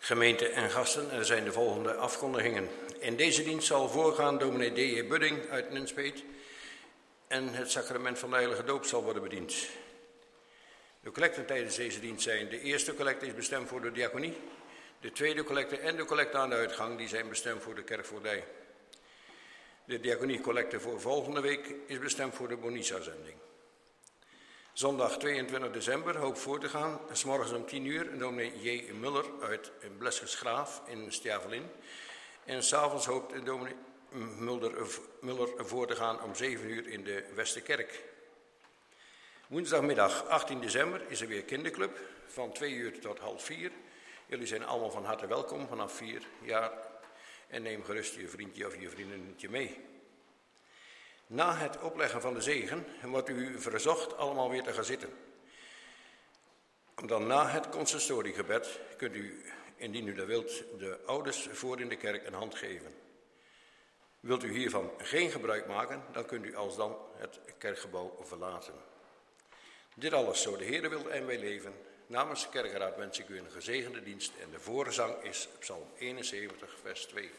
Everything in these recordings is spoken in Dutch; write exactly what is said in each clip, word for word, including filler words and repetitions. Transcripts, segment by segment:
Gemeente en gasten, er zijn de volgende afkondigingen. In deze dienst zal voorgaan dominee D J Budding uit Nunspeet en het sacrament van de heilige doop zal worden bediend. De collecten tijdens deze dienst zijn: de eerste collecte is bestemd voor de diaconie, de tweede collecte en de collecte aan de uitgang die zijn bestemd voor de kerkvoogdij. De diaconiecollecte voor volgende week is bestemd voor de Bonissa-zending. Zondag tweeëntwintig december hoop voor te gaan, 's morgens om tien uur, dominee J. Muller uit Blesgersgraaf in Stjavelin. En s'avonds hoopt dominee Mulder, Muller voor te gaan om zeven uur in de Westerkerk. Woensdagmiddag achttien december is er weer kinderclub van twee uur tot half vier. Jullie zijn allemaal van harte welkom vanaf vier jaar en neem gerust je vriendje of je vriendinnetje mee. Na het opleggen van de zegen wordt u verzocht allemaal weer te gaan zitten. Dan na het consistoriegebed kunt u, indien u dat wilt, de ouders voor in de kerk een hand geven. Wilt u hiervan geen gebruik maken, dan kunt u alsdan het kerkgebouw verlaten. Dit alles zo de Heere wil en wij leven. Namens de kerkenraad wens ik u een gezegende dienst en de voorzang is Psalm eenenzeventig, vers twee.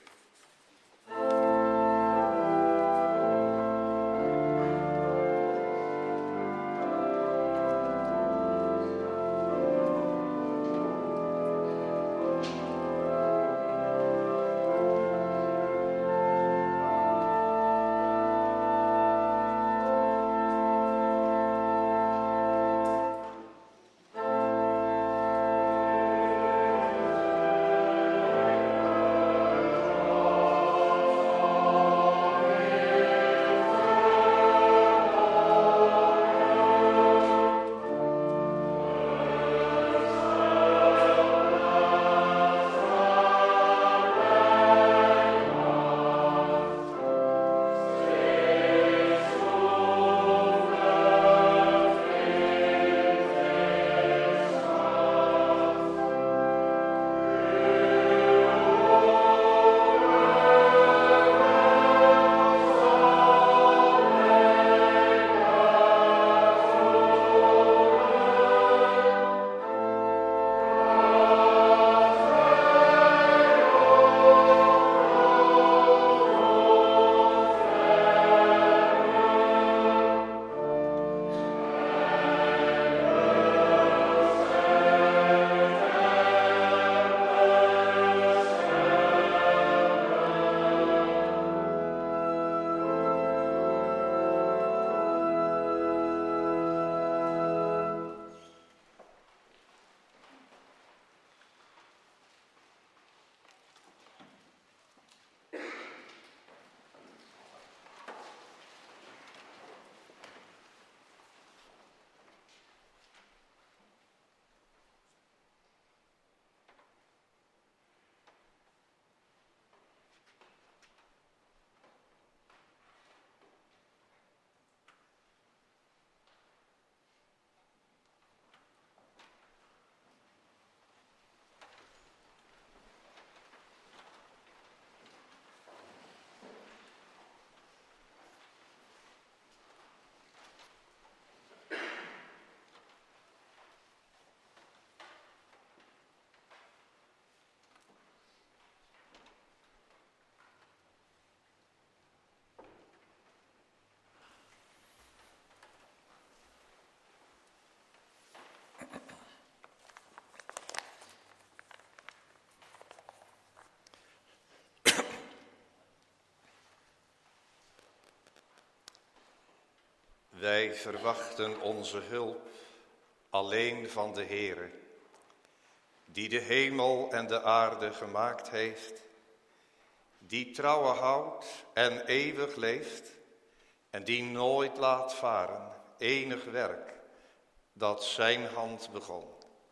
Wij verwachten onze hulp alleen van de Heere, die de hemel en de aarde gemaakt heeft, die trouwe houdt en eeuwig leeft en die nooit laat varen enig werk dat zijn hand begon.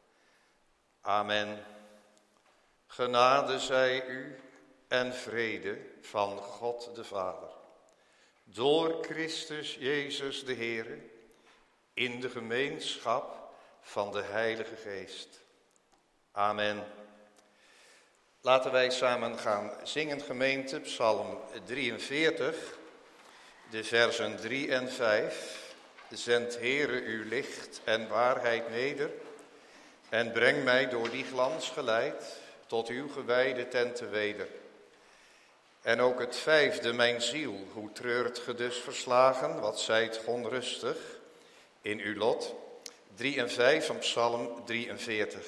Amen. Genade zij u en vrede van God de Vader, door Christus Jezus de Heere, in de gemeenschap van de Heilige Geest. Amen. Laten wij samen gaan zingen, gemeente, Psalm drieënveertig, de versen drie en vijf. Zend Heere uw licht en waarheid neder en breng mij door die glans geleid tot uw gewijde tenten weder. En ook het vijfde, mijn ziel, hoe treurt ge dus verslagen, wat zijt onrustig in uw lot. Drie en vijf van Psalm drieënveertig.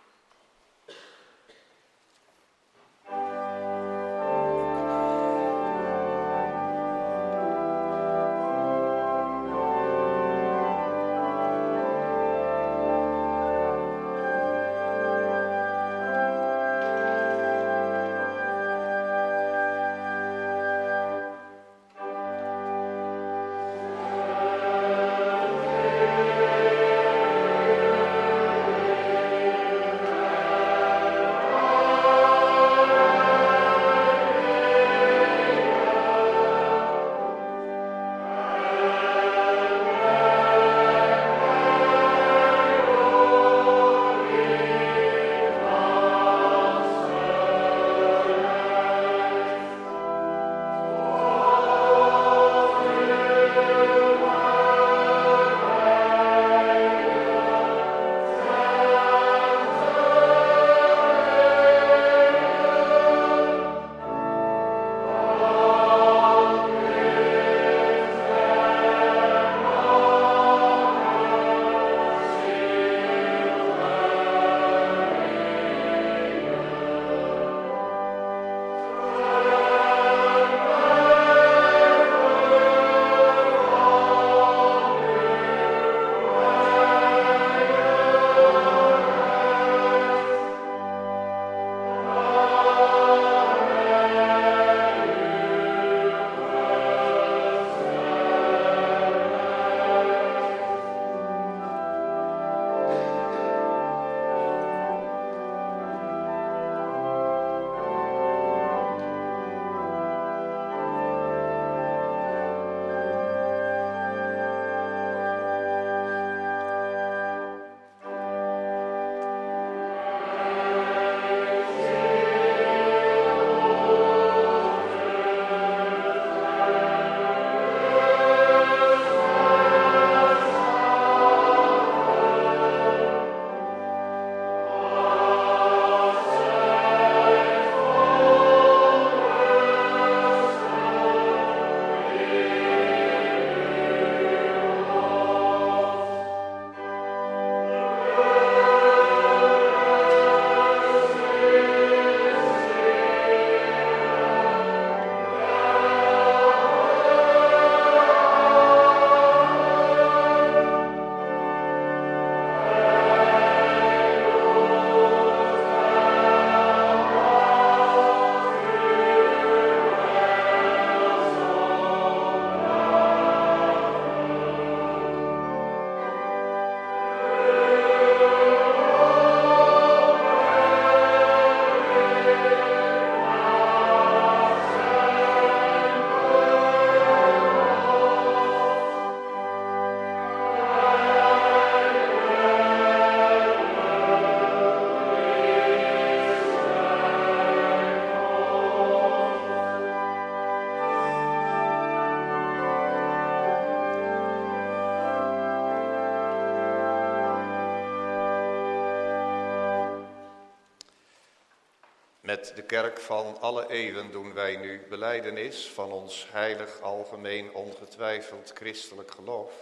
Met de kerk van alle eeuwen doen wij nu belijdenis van ons heilig, algemeen, ongetwijfeld christelijk geloof.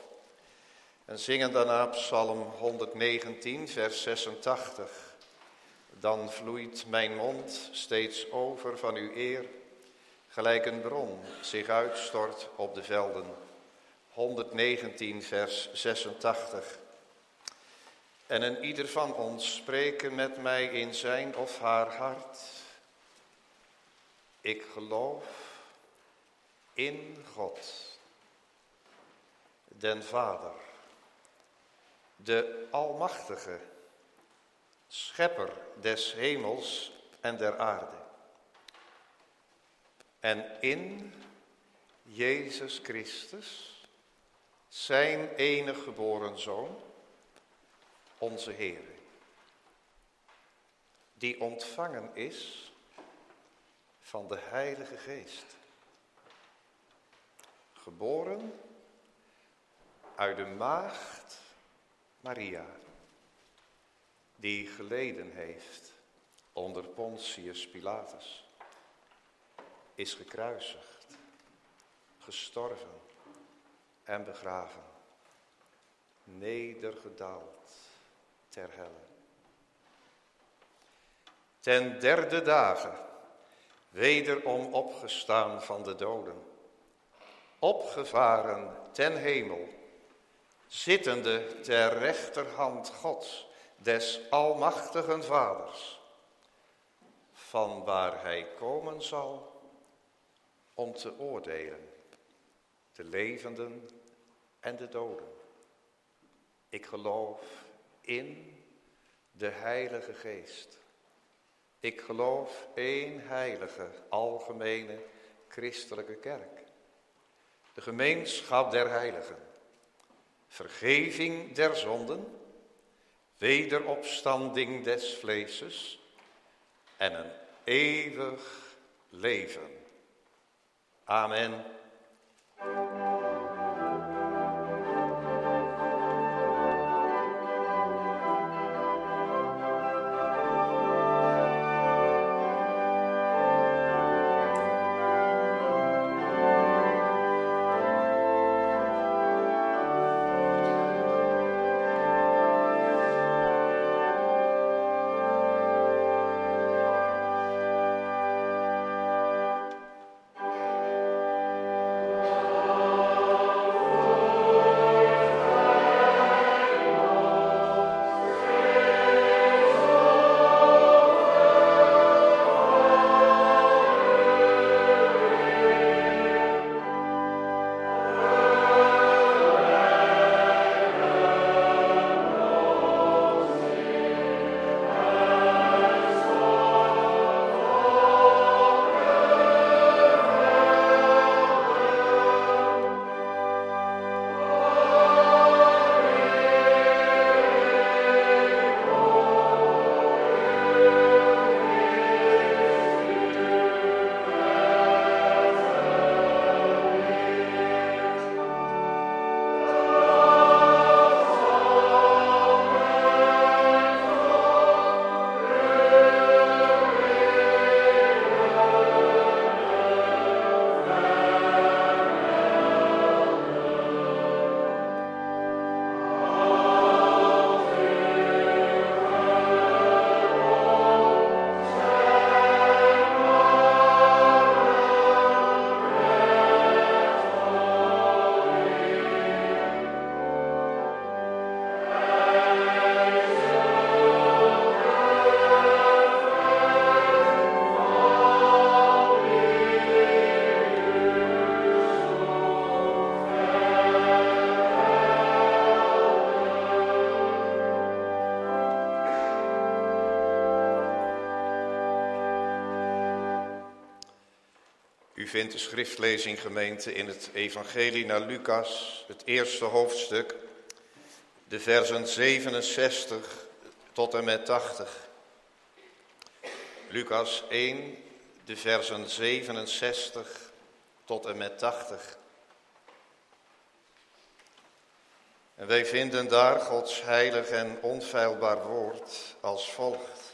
En zingen daarna Psalm honderdnegentien, vers zesentachtig. Dan vloeit mijn mond steeds over van uw eer, gelijk een bron zich uitstort op de velden. honderdnegentien, vers zesentachtig. En een ieder van ons spreken met mij in zijn of haar hart. Ik geloof in God, den Vader, de Almachtige, Schepper des hemels en der aarde. En in Jezus Christus, zijn enige geboren Zoon, onze Heer, die ontvangen is van de Heilige Geest, geboren uit de maagd Maria, die geleden heeft onder Pontius Pilatus, is gekruisigd, gestorven en begraven, nedergedaald ter helle. Ten derde dagen wederom opgestaan van de doden, opgevaren ten hemel, zittende ter rechterhand Gods, des almachtigen Vaders, van waar hij komen zal om te oordelen, de levenden en de doden. Ik geloof in de Heilige Geest. Ik geloof één heilige, algemene, christelijke kerk. De gemeenschap der heiligen, vergeving der zonden, wederopstanding des vleeses en een eeuwig leven. Amen. U vindt de schriftlezing, gemeente, in het evangelie naar Lucas, het eerste hoofdstuk, de versen zevenenzestig tot en met tachtig. Lucas één, de versen zevenenzestig tot en met tachtig. En wij vinden daar Gods heilig en onfeilbaar woord als volgt.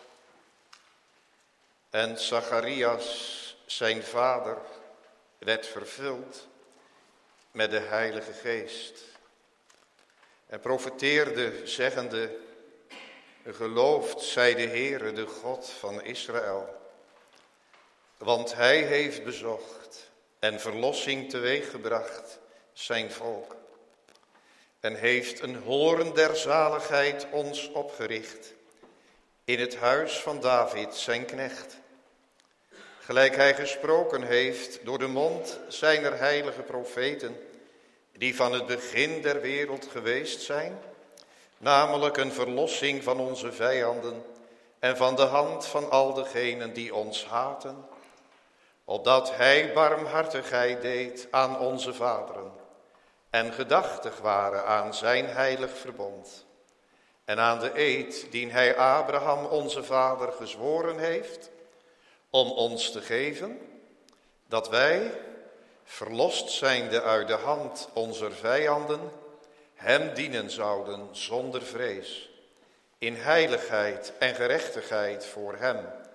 En Zacharias, zijn vader, werd vervuld met de Heilige Geest en profeteerde, zeggende: geloofd zij de Heere, de God van Israël, want hij heeft bezocht en verlossing teweeggebracht zijn volk en heeft een hoorn der zaligheid ons opgericht in het huis van David, zijn knecht, gelijk hij gesproken heeft door de mond zijner heilige profeten, die van het begin der wereld geweest zijn, namelijk een verlossing van onze vijanden en van de hand van al degenen die ons haten, opdat hij barmhartigheid deed aan onze vaderen en gedachtig waren aan zijn heilig verbond en aan de eed die hij Abraham onze vader gezworen heeft, om ons te geven dat wij, verlost zijnde uit de hand onze vijanden, hem dienen zouden zonder vrees, in heiligheid en gerechtigheid voor hem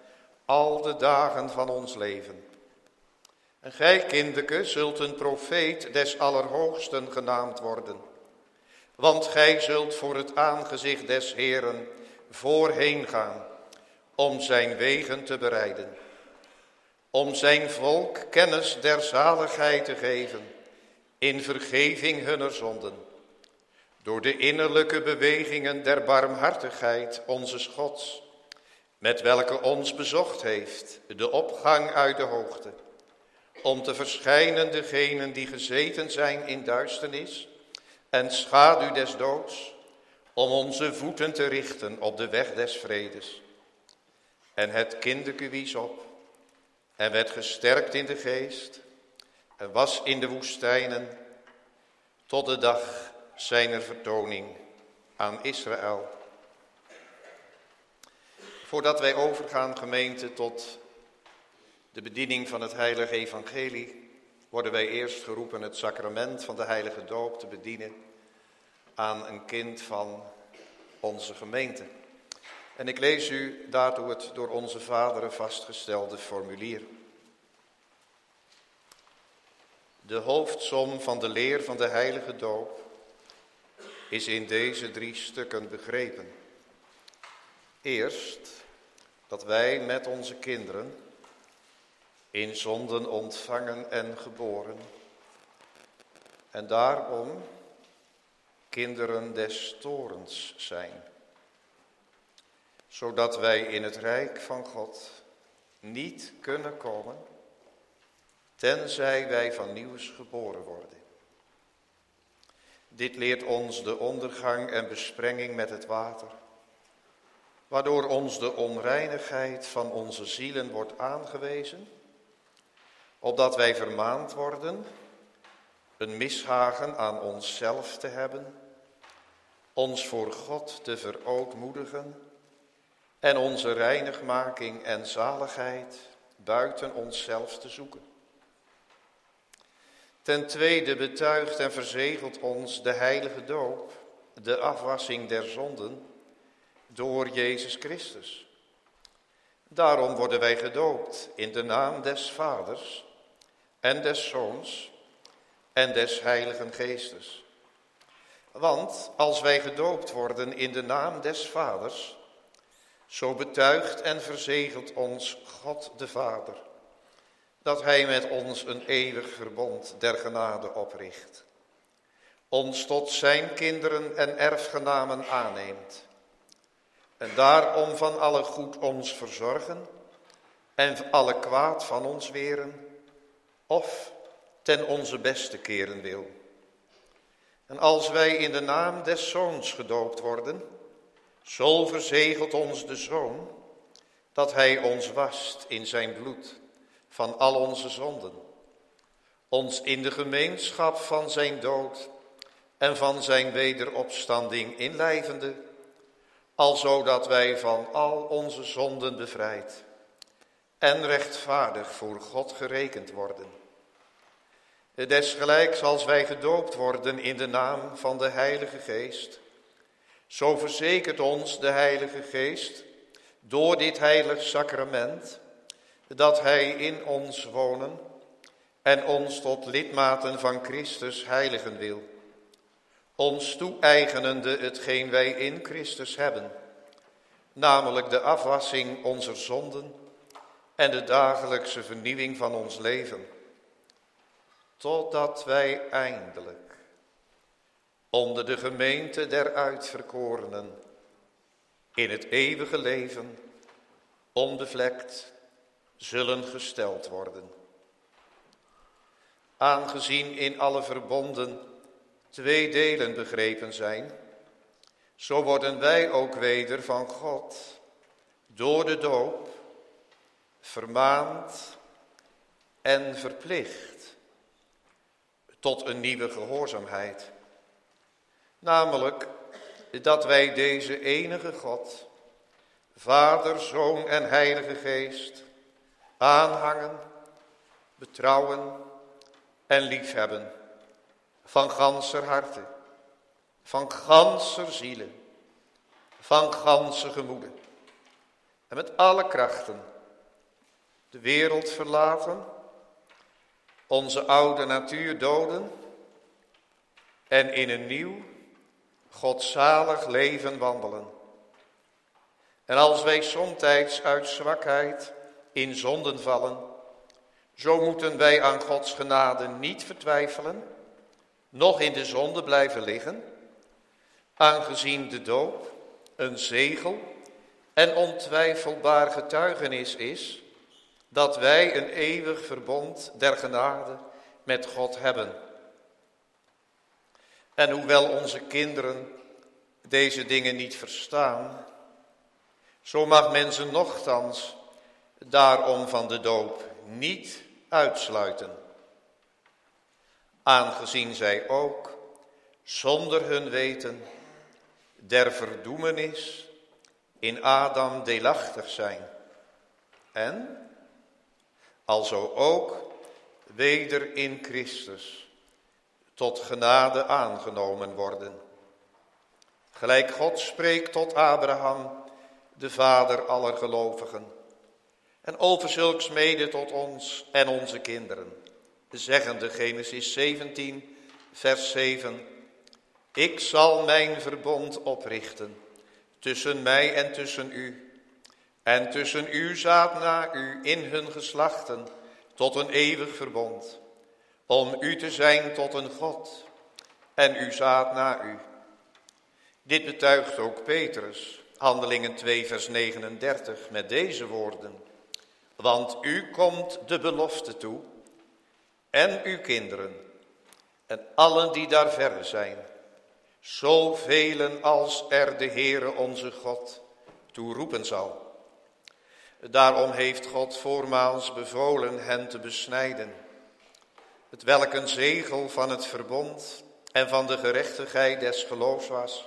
al de dagen van ons leven. En gij, kinderke, zult een profeet des Allerhoogsten genaamd worden. Want gij zult voor het aangezicht des Heeren voorheen gaan, om zijn wegen te bereiden. Om zijn volk kennis der zaligheid te geven, in vergeving hunner zonden. Door de innerlijke bewegingen der barmhartigheid onzes Gods, met welke ons bezocht heeft, de opgang uit de hoogte. Om te verschijnen degenen die gezeten zijn in duisternis en schaduw des doods, om onze voeten te richten op de weg des vredes. En het kinderke wies op en werd gesterkt in de geest en was in de woestijnen tot de dag zijner vertoning aan Israël. Voordat wij overgaan, gemeente, tot de bediening van het heilige evangelie, worden wij eerst geroepen het sacrament van de heilige doop te bedienen aan een kind van onze gemeente. En ik lees u daartoe het door onze vaderen vastgestelde formulier. De hoofdsom van de leer van de heilige doop is in deze drie stukken begrepen. Eerst dat wij met onze kinderen in zonden ontvangen en geboren en daarom kinderen des torens zijn, zodat wij in het rijk van God niet kunnen komen, tenzij wij van nieuws geboren worden. Dit leert ons de ondergang en besprenging met het water, waardoor ons de onreinigheid van onze zielen wordt aangewezen, opdat wij vermaand worden een mishagen aan onszelf te hebben, ons voor God te verootmoedigen en onze reinigmaking en zaligheid buiten onszelf te zoeken. Ten tweede betuigt en verzegelt ons de heilige doop de afwassing der zonden door Jezus Christus. Daarom worden wij gedoopt in de naam des Vaders en des Zoons en des Heiligen Geestes. Want als wij gedoopt worden in de naam des Vaders, zo betuigt en verzegelt ons God de Vader, dat hij met ons een eeuwig verbond der genade opricht, ons tot zijn kinderen en erfgenamen aanneemt, en daarom van alle goed ons verzorgen en alle kwaad van ons weren, of ten onze beste keren wil. En als wij in de naam des Zoons gedoopt worden, zo verzegelt ons de Zoon, dat hij ons wast in zijn bloed van al onze zonden, ons in de gemeenschap van zijn dood en van zijn wederopstanding inlijvende, alzo dat wij van al onze zonden bevrijd en rechtvaardig voor God gerekend worden. Desgelijks als wij gedoopt worden in de naam van de Heilige Geest, zo verzekert ons de Heilige Geest door dit heilig sacrament, dat hij in ons wonen en ons tot lidmaten van Christus heiligen wil, ons toe-eigenende hetgeen wij in Christus hebben, namelijk de afwassing onze zonden en de dagelijkse vernieuwing van ons leven, totdat wij eindelijk onder de gemeente der uitverkorenen in het eeuwige leven onbevlekt zullen gesteld worden. Aangezien in alle verbonden twee delen begrepen zijn, zo worden wij ook weder van God door de doop vermaand en verplicht tot een nieuwe gehoorzaamheid. Namelijk dat wij deze enige God, Vader, Zoon en Heilige Geest, aanhangen, betrouwen en liefhebben, van ganser harte, van ganser ziele, van ganse gemoede, en met alle krachten de wereld verlaten, onze oude natuur doden en in een nieuw, godzalig leven wandelen. En als wij somtijds uit zwakheid in zonden vallen, zo moeten wij aan Gods genade niet vertwijfelen, noch in de zonde blijven liggen, aangezien de doop een zegel en ontwijfelbaar getuigenis is dat wij een eeuwig verbond der genade met God hebben. En hoewel onze kinderen deze dingen niet verstaan, zo mag men ze nochtans daarom van de doop niet uitsluiten, aangezien zij ook zonder hun weten der verdoemenis in Adam deelachtig zijn en alzo ook weder in Christus tot genade aangenomen worden. Gelijk God spreekt tot Abraham, de vader aller gelovigen, en over zulks mede tot ons en onze kinderen, zeggende Genesis zeventien, vers zeven, ik zal mijn verbond oprichten tussen mij en tussen u, en tussen uw zaad na u in hun geslachten, tot een eeuwig verbond, om u te zijn tot een God, en uw zaad na u. Dit betuigt ook Petrus, Handelingen twee, vers negenendertig, met deze woorden. Want u komt de belofte toe, en uw kinderen, en allen die daar verre zijn, zoveel als er de Heere onze God toe roepen zal. Daarom heeft God voormaals bevolen hen te besnijden, het welk een zegel van het verbond en van de gerechtigheid des geloofs was.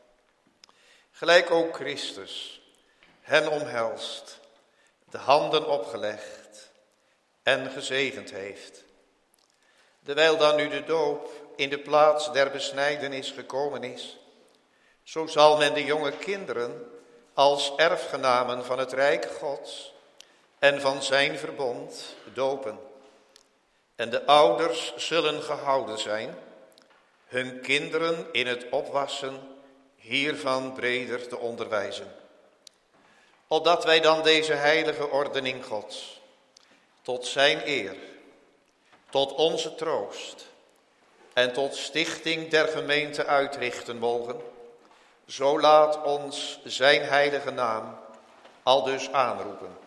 Gelijk ook Christus hen omhelst, de handen opgelegd en gezegend heeft. Terwijl dan nu de doop in de plaats der besnijdenis gekomen is, zo zal men de jonge kinderen als erfgenamen van het Rijk Gods en van zijn verbond dopen. En de ouders zullen gehouden zijn, hun kinderen in het opwassen hiervan breder te onderwijzen. Opdat wij dan deze heilige ordening Gods, tot zijn eer, tot onze troost en tot stichting der gemeente uitrichten mogen, zo laat ons zijn heilige naam aldus aanroepen.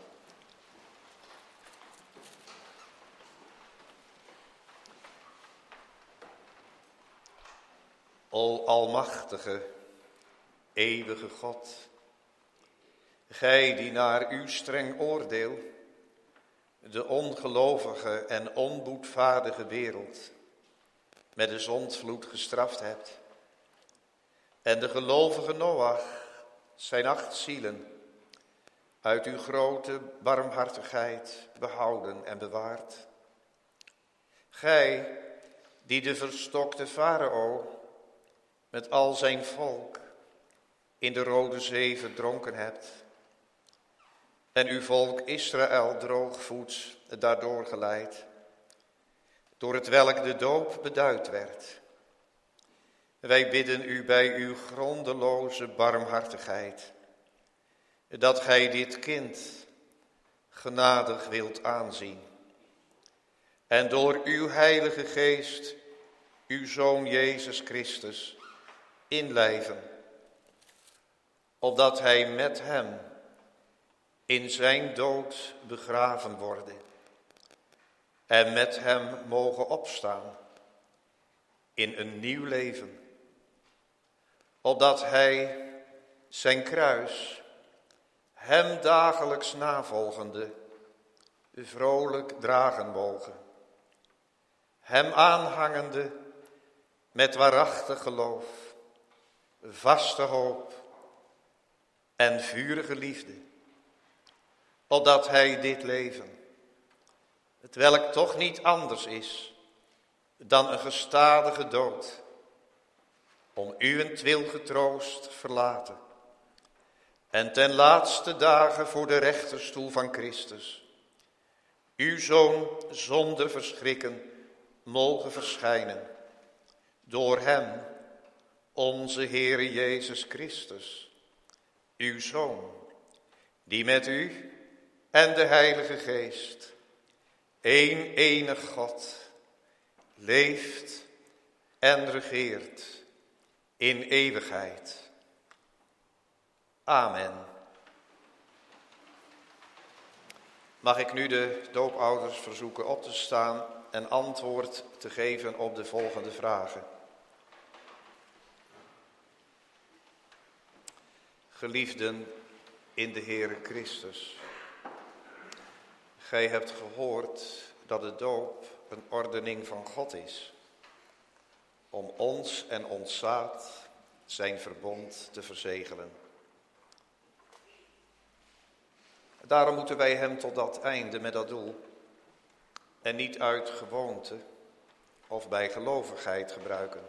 O almachtige, eeuwige God, gij die naar uw streng oordeel de ongelovige en onboedvaardige wereld met de zondvloed gestraft hebt en de gelovige Noach, zijn acht zielen, uit uw grote barmhartigheid behouden en bewaard. Gij die de verstokte Farao met al zijn volk in de Rode Zee verdronken hebt en uw volk Israël droogvoets daardoor geleid, door het welk de doop beduid werd. Wij bidden u bij uw grondeloze barmhartigheid, dat gij dit kind genadig wilt aanzien en door uw heilige geest uw Zoon Jezus Christus inlijven, opdat hij met hem in zijn dood begraven worden en met hem mogen opstaan in een nieuw leven, opdat hij zijn kruis, hem dagelijks navolgende, vrolijk dragen mogen, hem aanhangende met waarachtig geloof, vaste hoop en vurige liefde, opdat hij dit leven, het welk toch niet anders is dan een gestadige dood, om uwentwil getroost verlaten en ten laatste dagen voor de rechterstoel van Christus uw Zoon zonder verschrikken mogen verschijnen. Door hem, onze Heere Jezus Christus, uw Zoon, die met u en de Heilige Geest, één enig God, leeft en regeert in eeuwigheid. Amen. Mag ik nu de doopouders verzoeken op te staan en antwoord te geven op de volgende vragen. Geliefden in de Heere Christus, gij hebt gehoord dat de doop een ordening van God is, om ons en ons zaad zijn verbond te verzegelen. Daarom moeten wij hem tot dat einde met dat doel en niet uit gewoonte of bij gelovigheid gebruiken.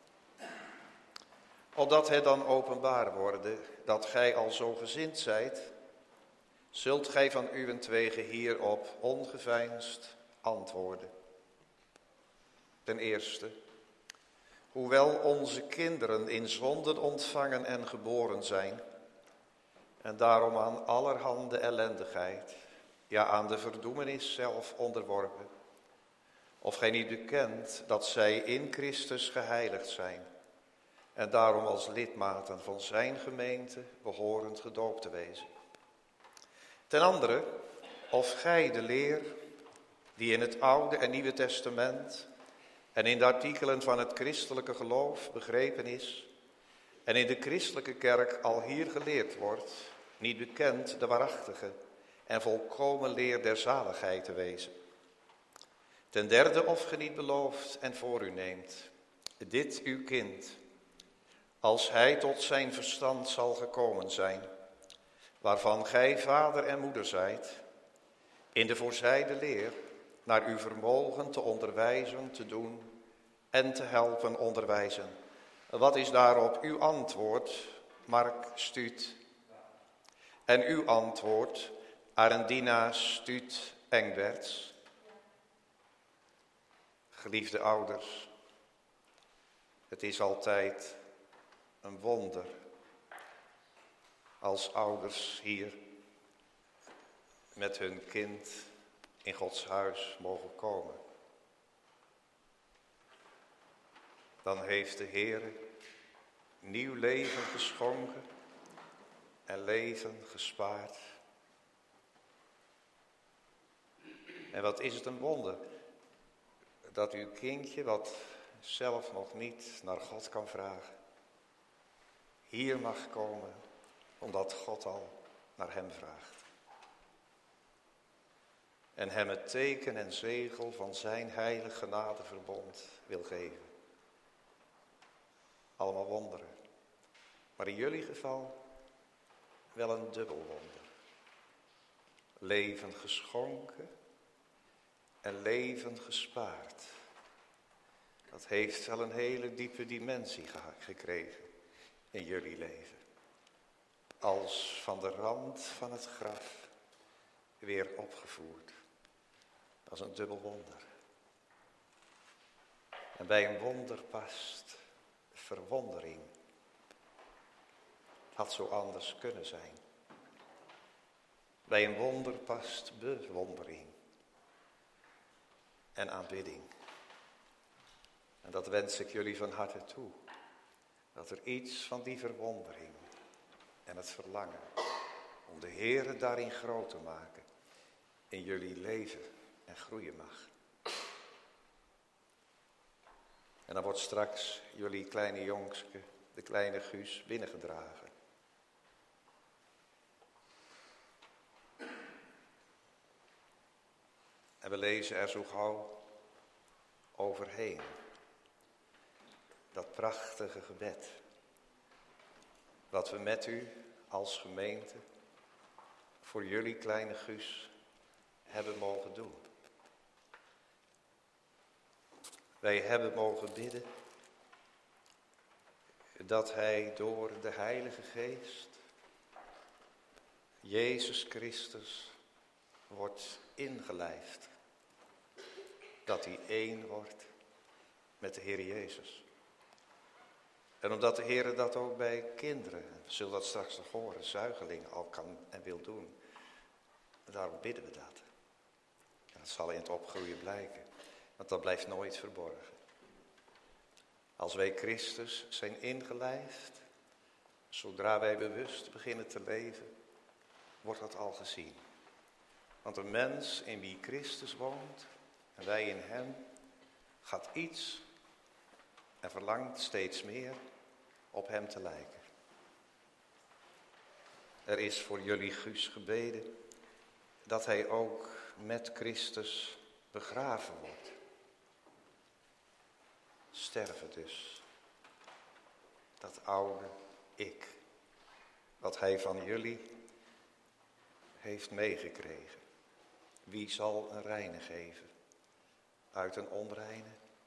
Opdat het dan openbaar worden dat gij al zo gezind zijt, zult gij van uwentwege hierop ongeveinsd antwoorden. Ten eerste, hoewel onze kinderen in zonden ontvangen en geboren zijn, en daarom aan allerhande ellendigheid, ja aan de verdoemenis zelf onderworpen, of gij niet bekent dat zij in Christus geheiligd zijn, en daarom als lidmaten van zijn gemeente behorend gedoopt te wezen. Ten andere, of gij de leer die in het Oude en Nieuwe Testament en in de artikelen van het christelijke geloof begrepen is en in de christelijke kerk al hier geleerd wordt, niet bekend de waarachtige en volkomen leer der zaligheid te wezen. Ten derde, of ge niet belooft en voor u neemt, dit uw kind, als hij tot zijn verstand zal gekomen zijn, waarvan gij vader en moeder zijt, in de voorzijde leer naar uw vermogen te onderwijzen, te doen en te helpen onderwijzen. Wat is daarop uw antwoord, Mark Stuut? En uw antwoord, Arendina Stuut Engberts? Geliefde ouders, het is altijd een wonder als ouders hier met hun kind in Gods huis mogen komen. Dan heeft de Heer nieuw leven geschonken en leven gespaard. En wat is het een wonder dat uw kindje, wat zelf nog niet naar God kan vragen, hier mag komen, omdat God al naar hem vraagt. En hem het teken en zegel van zijn heilig genadeverbond wil geven. Allemaal wonderen. Maar in jullie geval wel een dubbel wonder. Leven geschonken en leven gespaard. Dat heeft wel een hele diepe dimensie gekregen in jullie leven. Als van de rand van het graf weer opgevoerd. Dat is een dubbel wonder. En bij een wonder past verwondering. Had zo anders kunnen zijn. Bij een wonder past bewondering en aanbidding. En dat wens ik jullie van harte toe. Dat er iets van die verwondering en het verlangen om de Heere daarin groot te maken in jullie leven en groeien mag. En dan wordt straks jullie kleine jongske, de kleine Guus, binnengedragen. En we lezen er zo gauw overheen. Dat prachtige gebed. Wat we met u als gemeente voor jullie kleine Guus hebben mogen doen. Wij hebben mogen bidden dat hij door de Heilige Geest, Jezus Christus, wordt ingelijfd. Dat hij één wordt met de Heer Jezus. En omdat de Heer dat ook bij kinderen, we zullen dat straks nog horen, zuigelingen al kan en wil doen. Daarom bidden we dat. En dat zal in het opgroeien blijken. Want dat blijft nooit verborgen. Als wij Christus zijn ingelijfd, zodra wij bewust beginnen te leven, wordt dat al gezien. Want een mens in wie Christus woont en wij in hem, gaat iets en verlangt steeds meer op hem te lijken. Er is voor jullie Guus gebeden dat hij ook met Christus begraven wordt. Sterven dus. Dat oude ik, wat hij van jullie heeft meegekregen. Wie zal een reine geven uit een onreine?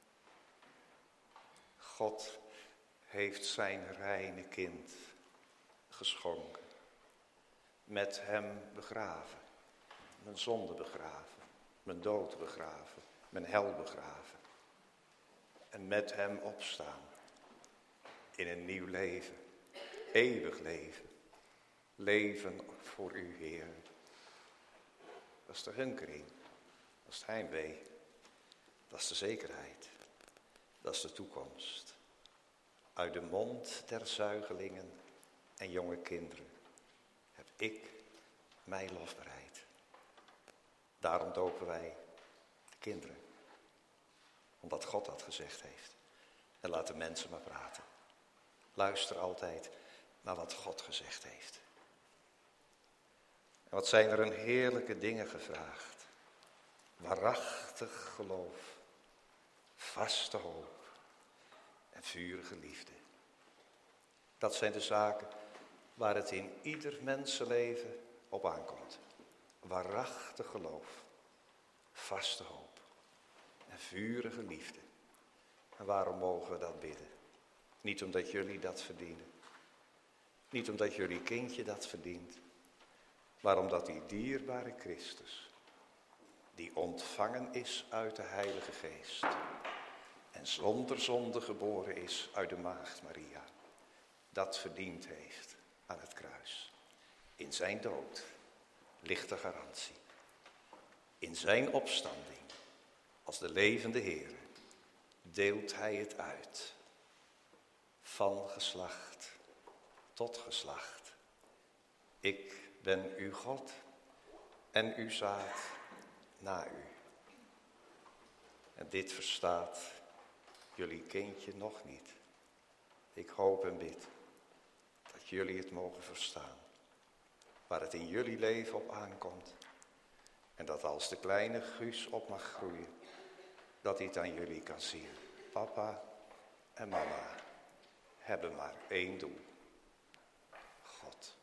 God heeft zijn reine kind geschonken. Met hem begraven. Mijn zonde begraven. Mijn dood begraven. Mijn hel begraven. En met hem opstaan. In een nieuw leven. Eeuwig leven. Leven voor u, Heer. Dat is de hunkering. Dat is het heimwee. Dat is de zekerheid. Dat is de toekomst. Uit de mond der zuigelingen en jonge kinderen heb ik mijn lof bereid. Daarom dopen wij de kinderen. Omdat God dat gezegd heeft. En laat de mensen maar praten. Luister altijd naar wat God gezegd heeft. En wat zijn er een heerlijke dingen gevraagd. Waarachtig geloof. Vaste hoop. En vurige liefde. Dat zijn de zaken waar het in ieder mensenleven op aankomt. Waarachtig geloof. Vaste hoop. En vurige liefde. En waarom mogen we dat bidden? Niet omdat jullie dat verdienen. Niet omdat jullie kindje dat verdient. Maar omdat die dierbare Christus, die ontvangen is uit de Heilige Geest en zonder zonde geboren is uit de Maagd Maria, dat verdiend heeft aan het kruis. In zijn dood ligt de garantie. In zijn opstanding als de levende Heer deelt hij het uit. Van geslacht tot geslacht. Ik ben uw God en uw zaad na u. En dit verstaat jullie kindje nog niet. Ik hoop en bid dat jullie het mogen verstaan. Waar het in jullie leven op aankomt. En dat als de kleine Guus op mag groeien, dat hij het aan jullie kan zien. Papa en mama hebben maar één doel. God.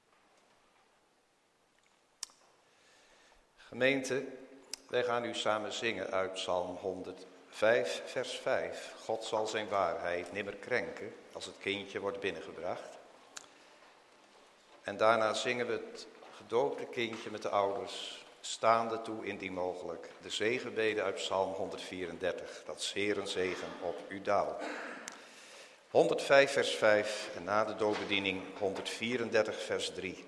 Gemeente, wij gaan nu samen zingen uit Psalm honderdvijf, vers vijf. God zal zijn waarheid nimmer krenken als het kindje wordt binnengebracht. En daarna zingen we het gedoopte kindje met de ouders, staande toe indien mogelijk, de zegenbede uit Psalm honderdvierendertig. Dat is Heeren zegen op u daal. honderdvijf vers vijf en na de doopbediening honderdvierendertig vers drie.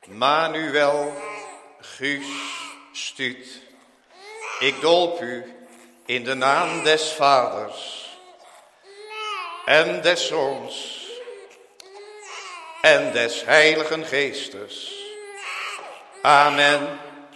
Manuel Guus Stuut, ik doop u in de naam des Vaders en des Zoons en des Heiligen Geestes. Amen.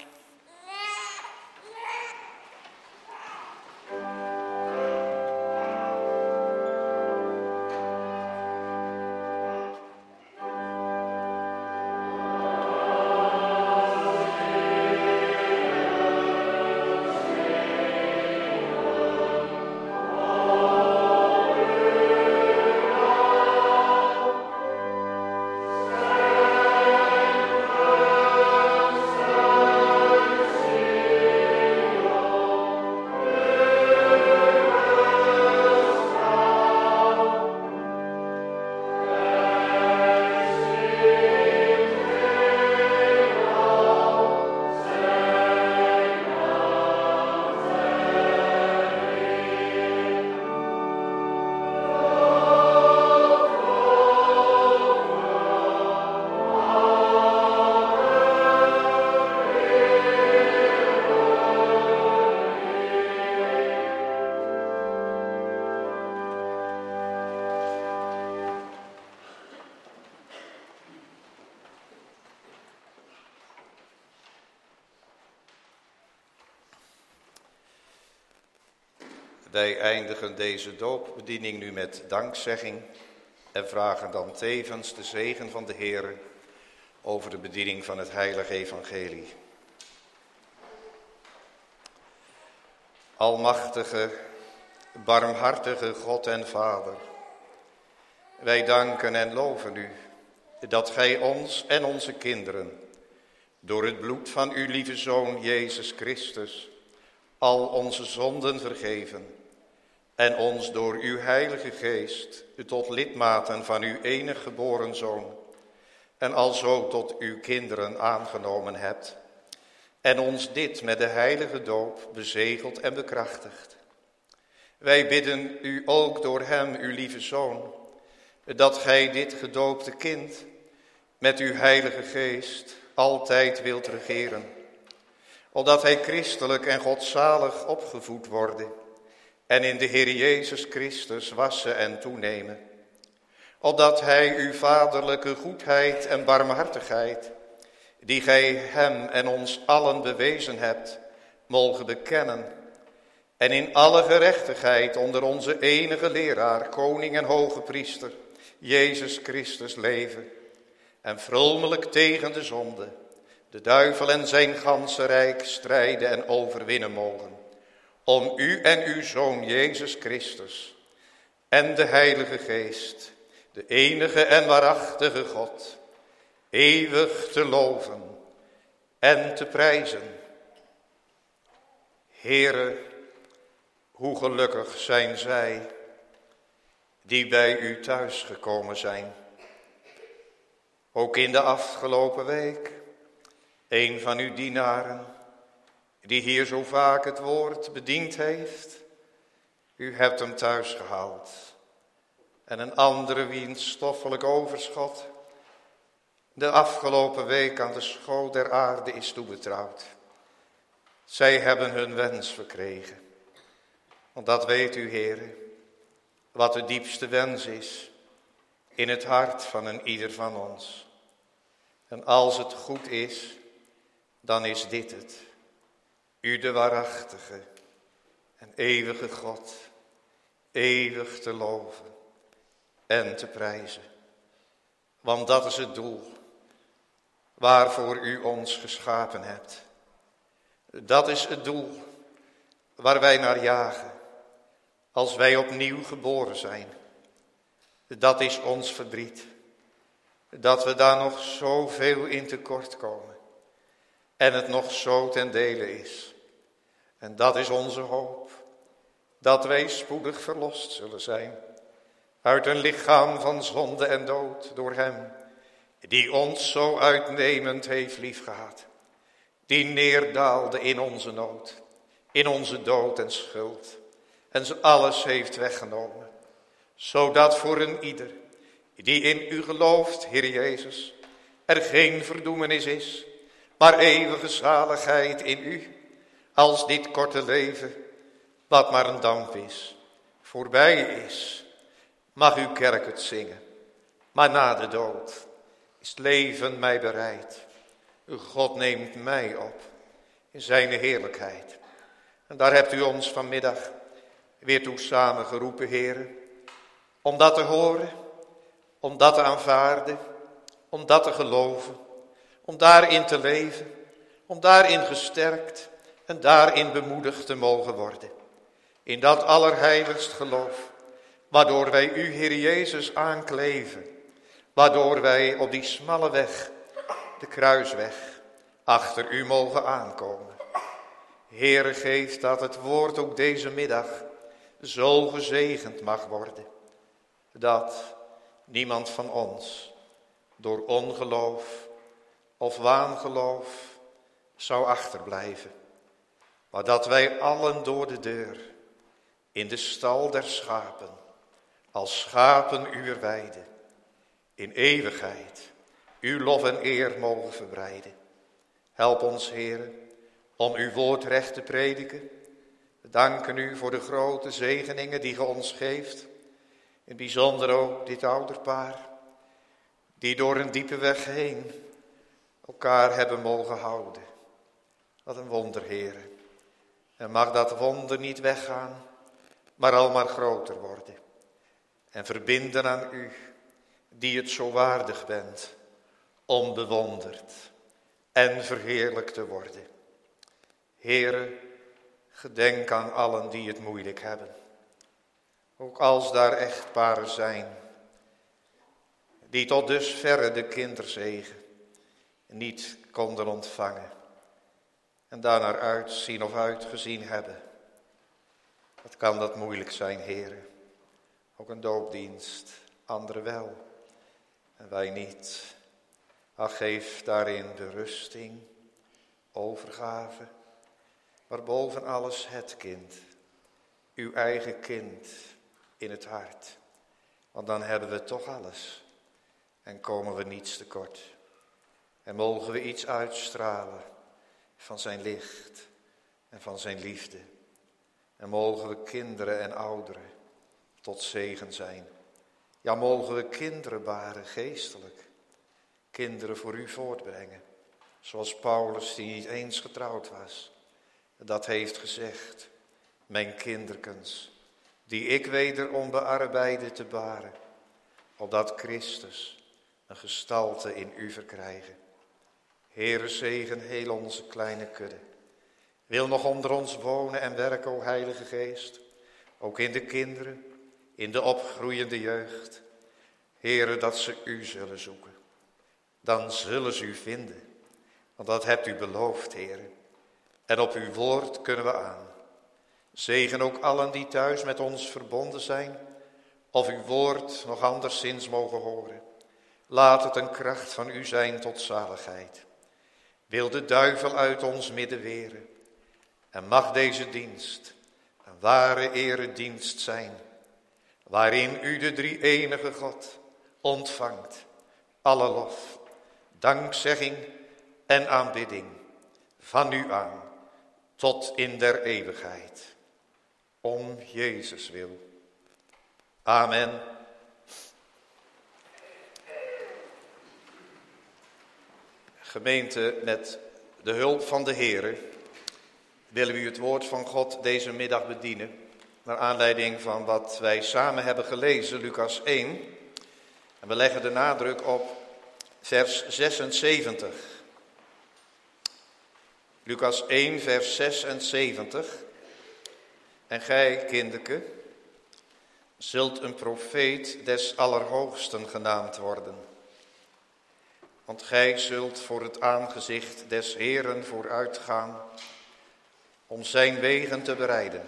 Wij eindigen deze doopbediening nu met dankzegging en vragen dan tevens de zegen van de Heer over de bediening van het heilige evangelie. Almachtige, barmhartige God en Vader, wij danken en loven u dat gij ons en onze kinderen door het bloed van uw lieve Zoon Jezus Christus al onze zonden vergeven en ons door uw heilige geest tot lidmaten van uw enig geboren Zoon en alzo tot uw kinderen aangenomen hebt en ons dit met de heilige doop bezegeld en bekrachtigd. Wij bidden u ook door hem, uw lieve Zoon, dat gij dit gedoopte kind met uw heilige geest altijd wilt regeren, opdat hij christelijk en godzalig opgevoed worden en in de Heer Jezus Christus wassen en toenemen, opdat hij uw vaderlijke goedheid en barmhartigheid, die gij hem en ons allen bewezen hebt, mogen bekennen en in alle gerechtigheid onder onze enige leraar, koning en hoge priester, Jezus Christus leven en vromelijk tegen de zonde, de duivel en zijn ganse rijk strijden en overwinnen mogen, om u en uw Zoon Jezus Christus en de Heilige Geest, de enige en waarachtige God, eeuwig te loven en te prijzen. Heere, hoe gelukkig zijn zij die bij u thuis gekomen zijn. Ook in de afgelopen week, een van uw dienaren, die hier zo vaak het woord bediend heeft, u hebt hem thuis gehaald. En een andere wiens stoffelijk overschot de afgelopen week aan de schoot der aarde is toebetrouwd. Zij hebben hun wens verkregen. Want dat weet u, Heere, wat de diepste wens is in het hart van een ieder van ons. En als het goed is, dan is dit het. U de waarachtige en eeuwige God, eeuwig te loven en te prijzen. Want dat is het doel waarvoor u ons geschapen hebt. Dat is het doel waar wij naar jagen als wij opnieuw geboren zijn. Dat is ons verdriet, dat we daar nog zoveel in tekort komen en het nog zo ten dele is. En dat is onze hoop, dat wij spoedig verlost zullen zijn uit een lichaam van zonde en dood door hem, die ons zo uitnemend heeft liefgehad, die neerdaalde in onze nood, in onze dood en schuld, en ze alles heeft weggenomen, zodat voor een ieder die in u gelooft, Heer Jezus, er geen verdoemenis is, maar eeuwige zaligheid in u, als dit korte leven, wat maar een damp is, voorbij is. Mag uw kerk het zingen, maar na de dood is het leven mij bereid. Uw God neemt mij op in zijn heerlijkheid. En daar hebt u ons vanmiddag weer toe samengeroepen, heren, om dat te horen, om dat te aanvaarden, om dat te geloven, om daarin te leven, om daarin gesterkt en daarin bemoedigd te mogen worden. In dat allerheiligst geloof, waardoor wij u, Heer Jezus, aankleven, waardoor wij op die smalle weg, de kruisweg, achter u mogen aankomen. Heere, geef dat het woord ook deze middag zo gezegend mag worden, dat niemand van ons door ongeloof of waangeloof zou achterblijven, maar dat wij allen door de deur in de stal der schapen, als schapen uwer weide, in eeuwigheid uw lof en eer mogen verbreiden. Help ons, Heere, om uw woord recht te prediken. We danken u voor de grote zegeningen die ge ons geeft. In het bijzonder ook dit ouderpaar, die door een diepe weg heen elkaar hebben mogen houden. Wat een wonder, Heere. En mag dat wonder niet weggaan, maar al maar groter worden. En verbinden aan u, die het zo waardig bent, om bewonderd en verheerlijkt te worden. Heere, gedenk aan allen die het moeilijk hebben. Ook als daar echtparen zijn, die tot dusverre de kinderzegen niet konden ontvangen. En daarnaar uitzien of uitgezien hebben. Wat kan dat moeilijk zijn, Heere. Ook een doopdienst, anderen wel. En wij niet. Ach, geef daarin de rusting, overgave. Maar boven alles het kind. Uw eigen kind in het hart. Want dan hebben we toch alles. En komen we niets tekort. En mogen we iets uitstralen van zijn licht en van zijn liefde. En mogen we kinderen en ouderen tot zegen zijn. Ja, mogen we kinderen baren geestelijk. Kinderen voor u voortbrengen. Zoals Paulus, die niet eens getrouwd was, dat heeft gezegd. Mijn kinderkens, die ik wederom bearbeide te baren, opdat Christus een gestalte in u verkrijgen. Heere, zegen heel onze kleine kudde. Wil nog onder ons wonen en werken, o Heilige Geest. Ook in de kinderen, in de opgroeiende jeugd. Heere, dat ze u zullen zoeken. Dan zullen ze u vinden. Want dat hebt u beloofd, Heere. En op uw woord kunnen we aan. Zegen ook allen die thuis met ons verbonden zijn. Of uw woord nog anderszins mogen horen. Laat het een kracht van u zijn tot zaligheid. Wil de duivel uit ons midden weren. En mag deze dienst een ware eredienst zijn. Waarin u de drie enige God ontvangt. Alle lof, dankzegging en aanbidding. Van u aan tot in der eeuwigheid. Om Jezus wil. Amen. Gemeente, met de hulp van de Heere willen we u het woord van God deze middag bedienen. Naar aanleiding van wat wij samen hebben gelezen, Lucas één. En we leggen de nadruk op vers zesenzeventig. Lucas één, vers zesenzeventig. En gij, kinderke, zult een profeet des Allerhoogsten genaamd worden. Want gij zult voor het aangezicht des Heeren vooruitgaan om zijn wegen te bereiden.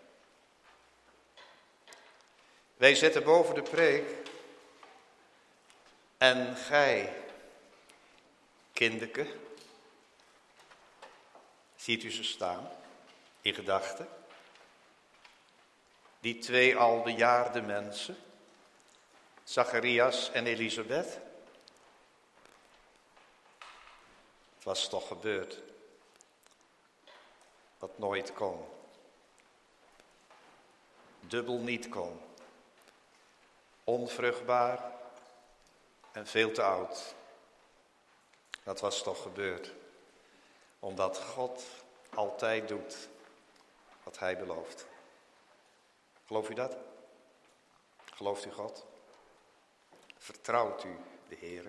Wij zetten boven de preek. En gij, kinderke, ziet u ze staan in gedachten? Die twee al bejaarde mensen, Zacharias en Elisabeth. was toch gebeurd. Wat nooit kon. Dubbel niet kon. Onvruchtbaar en veel te oud. Dat was toch gebeurd. Omdat God altijd doet wat hij belooft. Gelooft u dat? Gelooft u God? Vertrouwt u de Heere?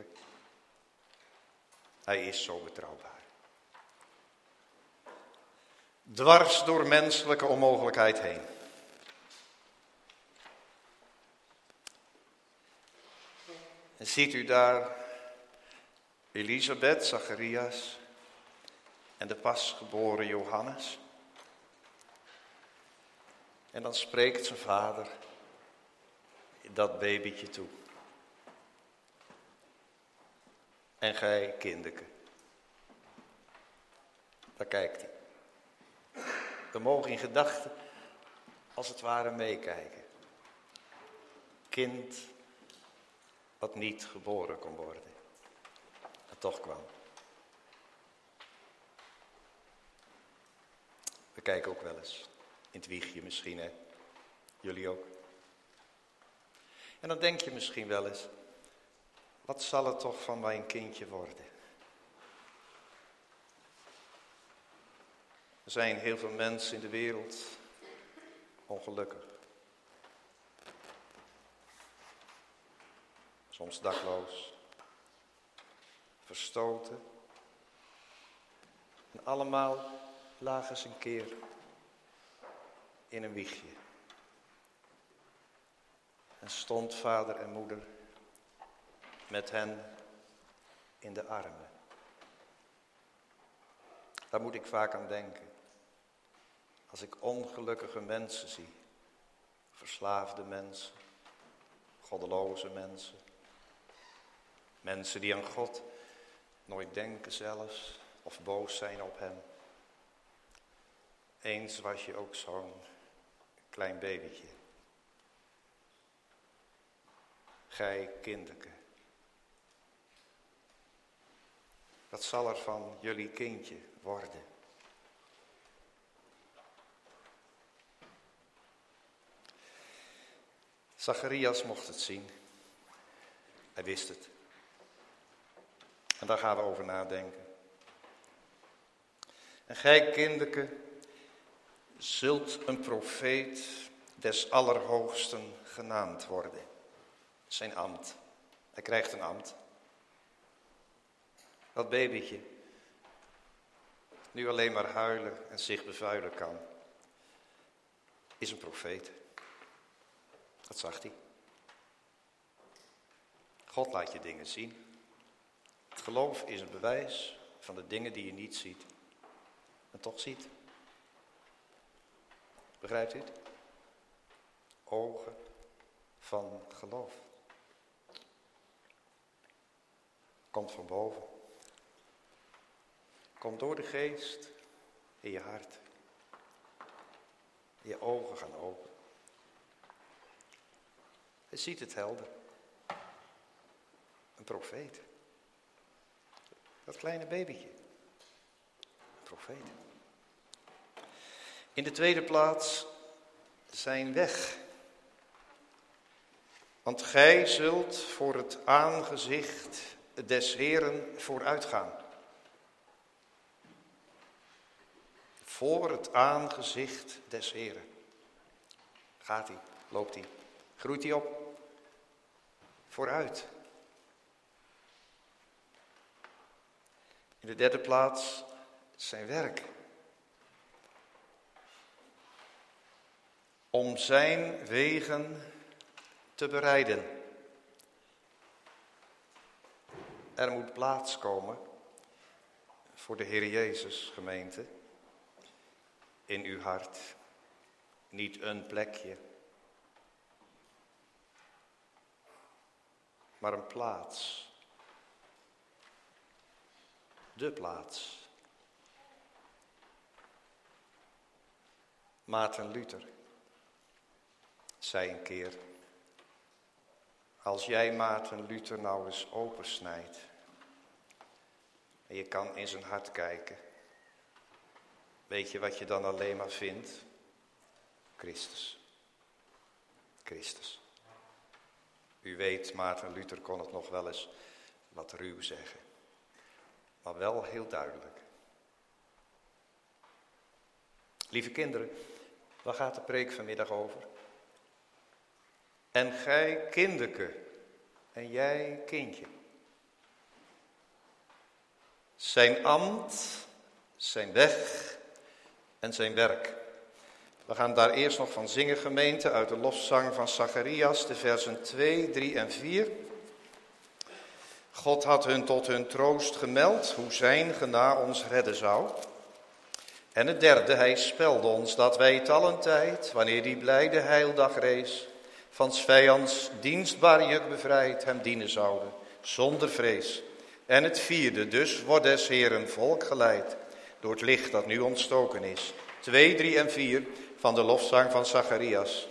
Hij is zo betrouwbaar. Dwars door menselijke onmogelijkheid heen. En ziet u daar Elisabeth, Zacharias en de pasgeboren Johannes? En dan spreekt zijn vader dat babytje toe. En gij, kinderke. Daar kijkt hij. We mogen in gedachten als het ware meekijken. Kind wat niet geboren kon worden. En toch kwam. We kijken ook wel eens. In het wiegje misschien, hè. Jullie ook. En dan denk je misschien wel eens. Wat zal het toch van mijn kindje worden? Er zijn heel veel mensen in de wereld ongelukkig. Soms dakloos. Verstoten. En allemaal lagen ze een keer in een wiegje. En stond vader en moeder met hen in de armen. Daar moet ik vaak aan denken. Als ik ongelukkige mensen zie. Verslaafde mensen. Goddeloze mensen. Mensen die aan God nooit denken zelfs. Of boos zijn op hem. Eens was je ook zo'n klein babytje. Gij kinderke. Wat zal er van jullie kindje worden? Zacharias mocht het zien. Hij wist het. En daar gaan we over nadenken. En gij kinderke, zult een profeet des Allerhoogsten genaamd worden. Zijn ambt. Hij krijgt een ambt. Dat babytje, nu alleen maar huilen en zich bevuilen kan, is een profeet. Dat zag hij. God laat je dingen zien. Het geloof is een bewijs van de dingen die je niet ziet en toch ziet. Begrijpt u het? Ogen van geloof. Komt van boven. Komt door de geest in je hart. Je ogen gaan open. Je ziet het helder. Een profeet. Dat kleine babytje. Een profeet. In de tweede plaats zijn weg. Want gij zult voor het aangezicht des Heeren vooruitgaan. Voor het aangezicht des Heeren. Gaat hij, loopt hij, groeit hij op. Vooruit. In de derde plaats zijn werk. Om zijn wegen te bereiden. Er moet plaats komen voor de Heer Jezus, gemeente. In uw hart. Niet een plekje. Maar een plaats. De plaats. Maarten Luther zei een keer: als jij Maarten Luther nou eens opensnijdt En je kan in zijn hart kijken. Weet je wat je dan alleen maar vindt? Christus. Christus. U weet, Maarten Luther kon het nog wel eens wat ruw zeggen. Maar wel heel duidelijk. Lieve kinderen, waar gaat de preek vanmiddag over? En gij kinderke, en jij kindje. Zijn ambt, zijn weg en zijn werk. We gaan daar eerst nog van zingen, gemeente, uit de lofzang van Zacharias, de versen twee, drie en vier. God had hun tot hun troost gemeld, hoe zijn gena ons redden zou. En het derde, hij spelde ons dat wij talentijd, wanneer die blijde heildag rees, van 's vijands dienstbaar juk bevrijd hem dienen zouden, zonder vrees. En het vierde, dus wordt des Heeren volk geleid, door het licht dat nu ontstoken is. Twee, drie en vier van de lofzang van Zacharias.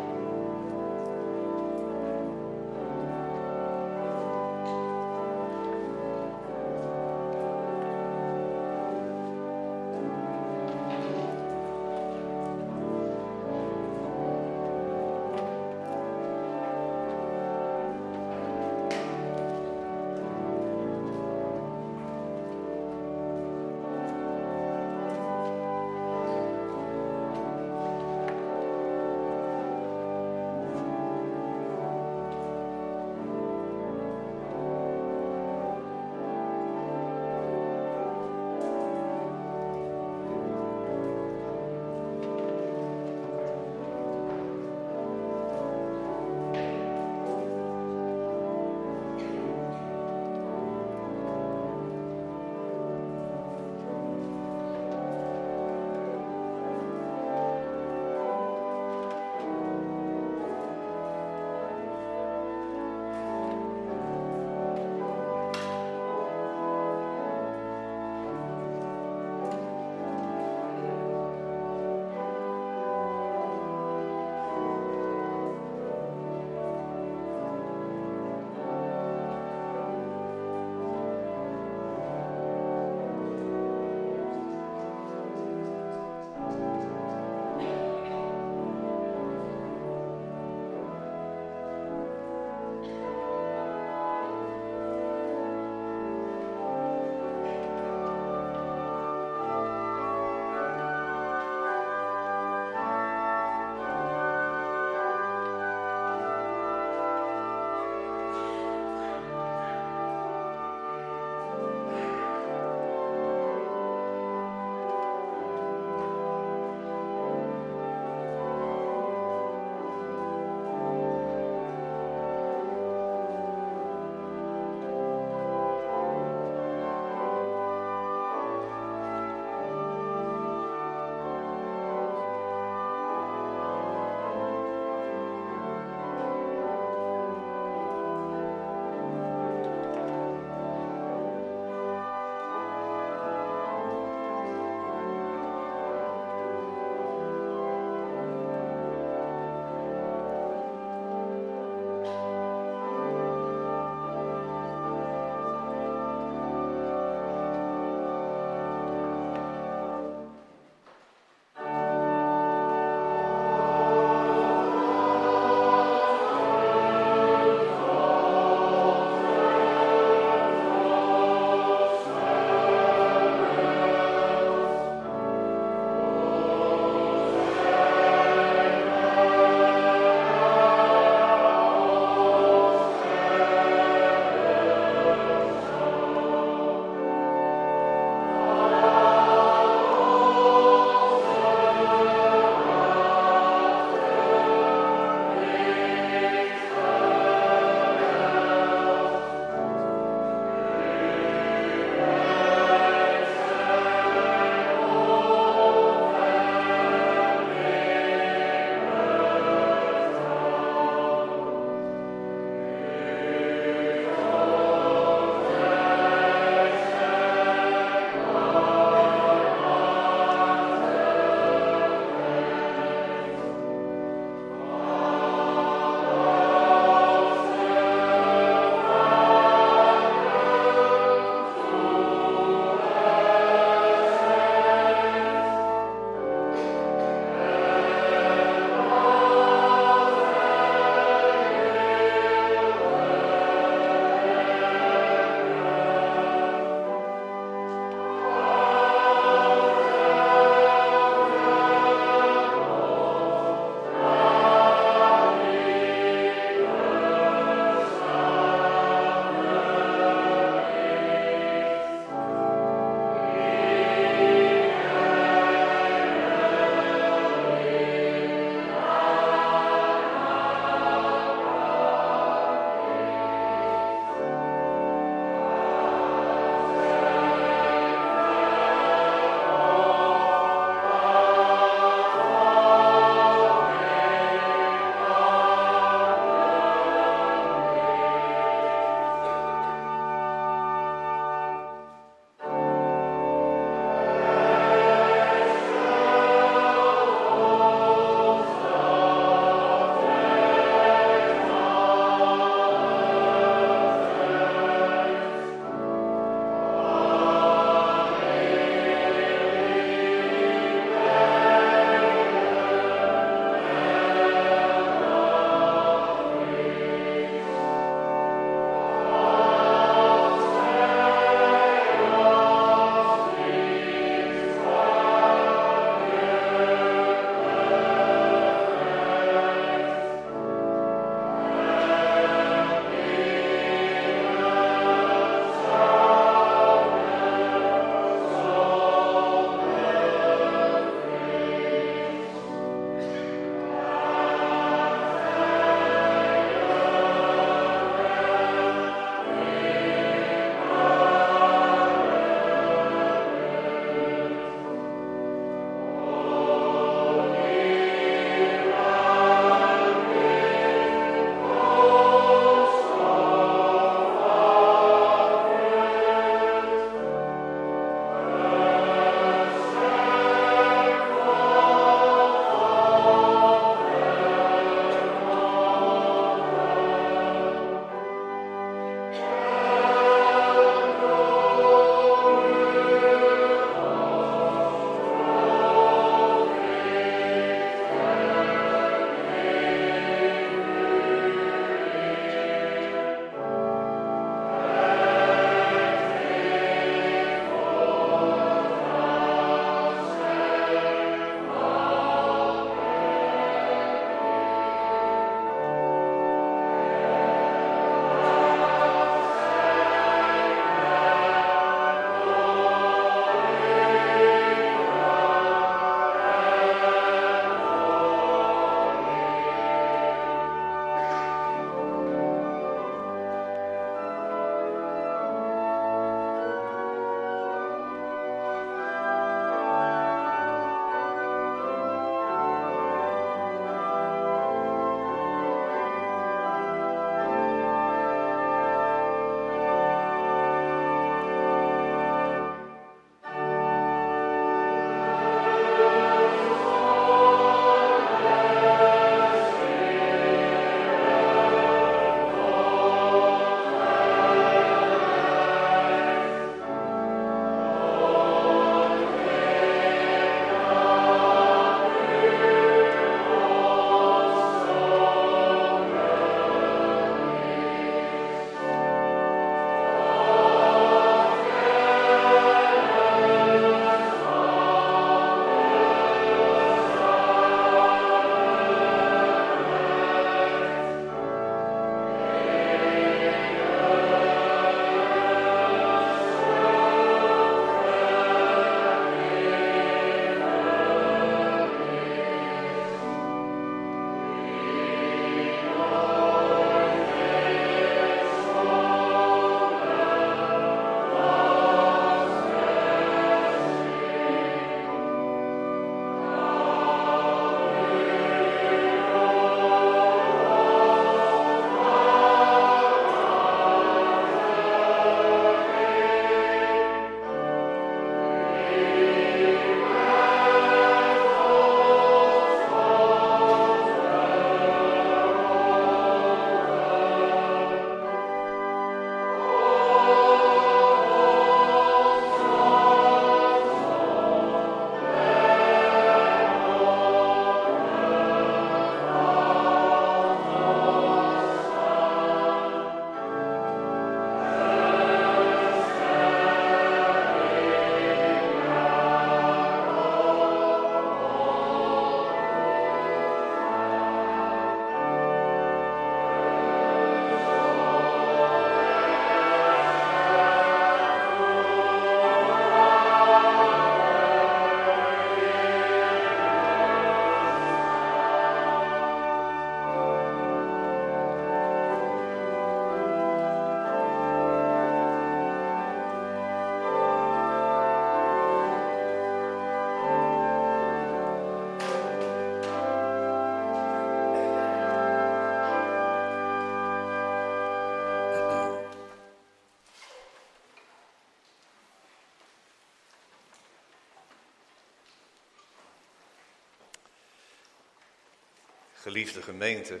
Geliefde gemeente,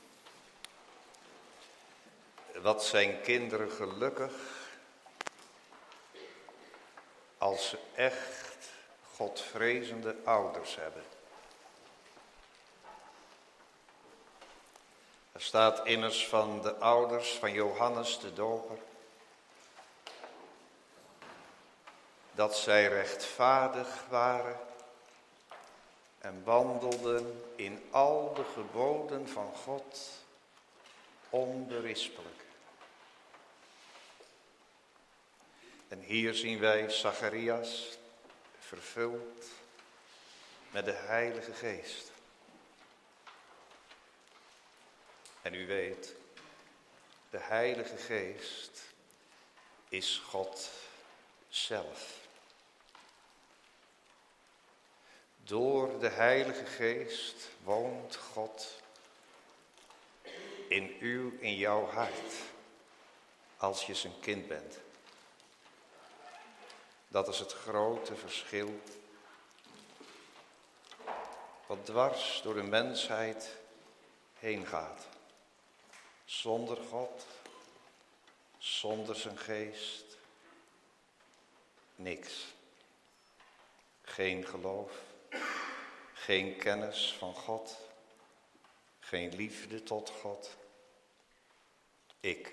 wat zijn kinderen gelukkig als ze echt godvrezende ouders hebben. Er staat immers van de ouders van Johannes de Doper dat zij rechtvaardig waren en wandelden in al de geboden van God onberispelijk. En hier zien wij Zacharias vervuld met de Heilige Geest. En u weet, de Heilige Geest is God zelf. Door de Heilige Geest woont God in u, in jouw hart, als je zijn kind bent. Dat is het grote verschil wat dwars door de mensheid heen gaat. Zonder God, zonder zijn geest, niks. Geen geloof, geen kennis van God, geen liefde tot God. Ik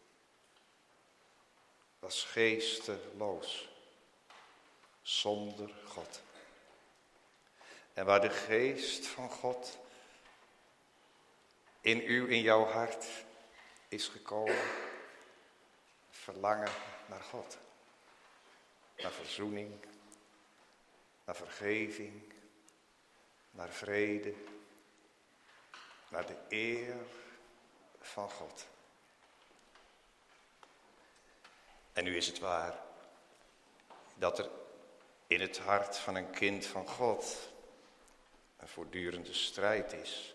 was geesteloos, zonder God. En waar de geest van God in u, in jouw hart is gekomen, verlangen naar God. Naar verzoening, naar vergeving, naar vrede, naar de eer van God. En nu is het waar dat er in het hart van een kind van God een voortdurende strijd is.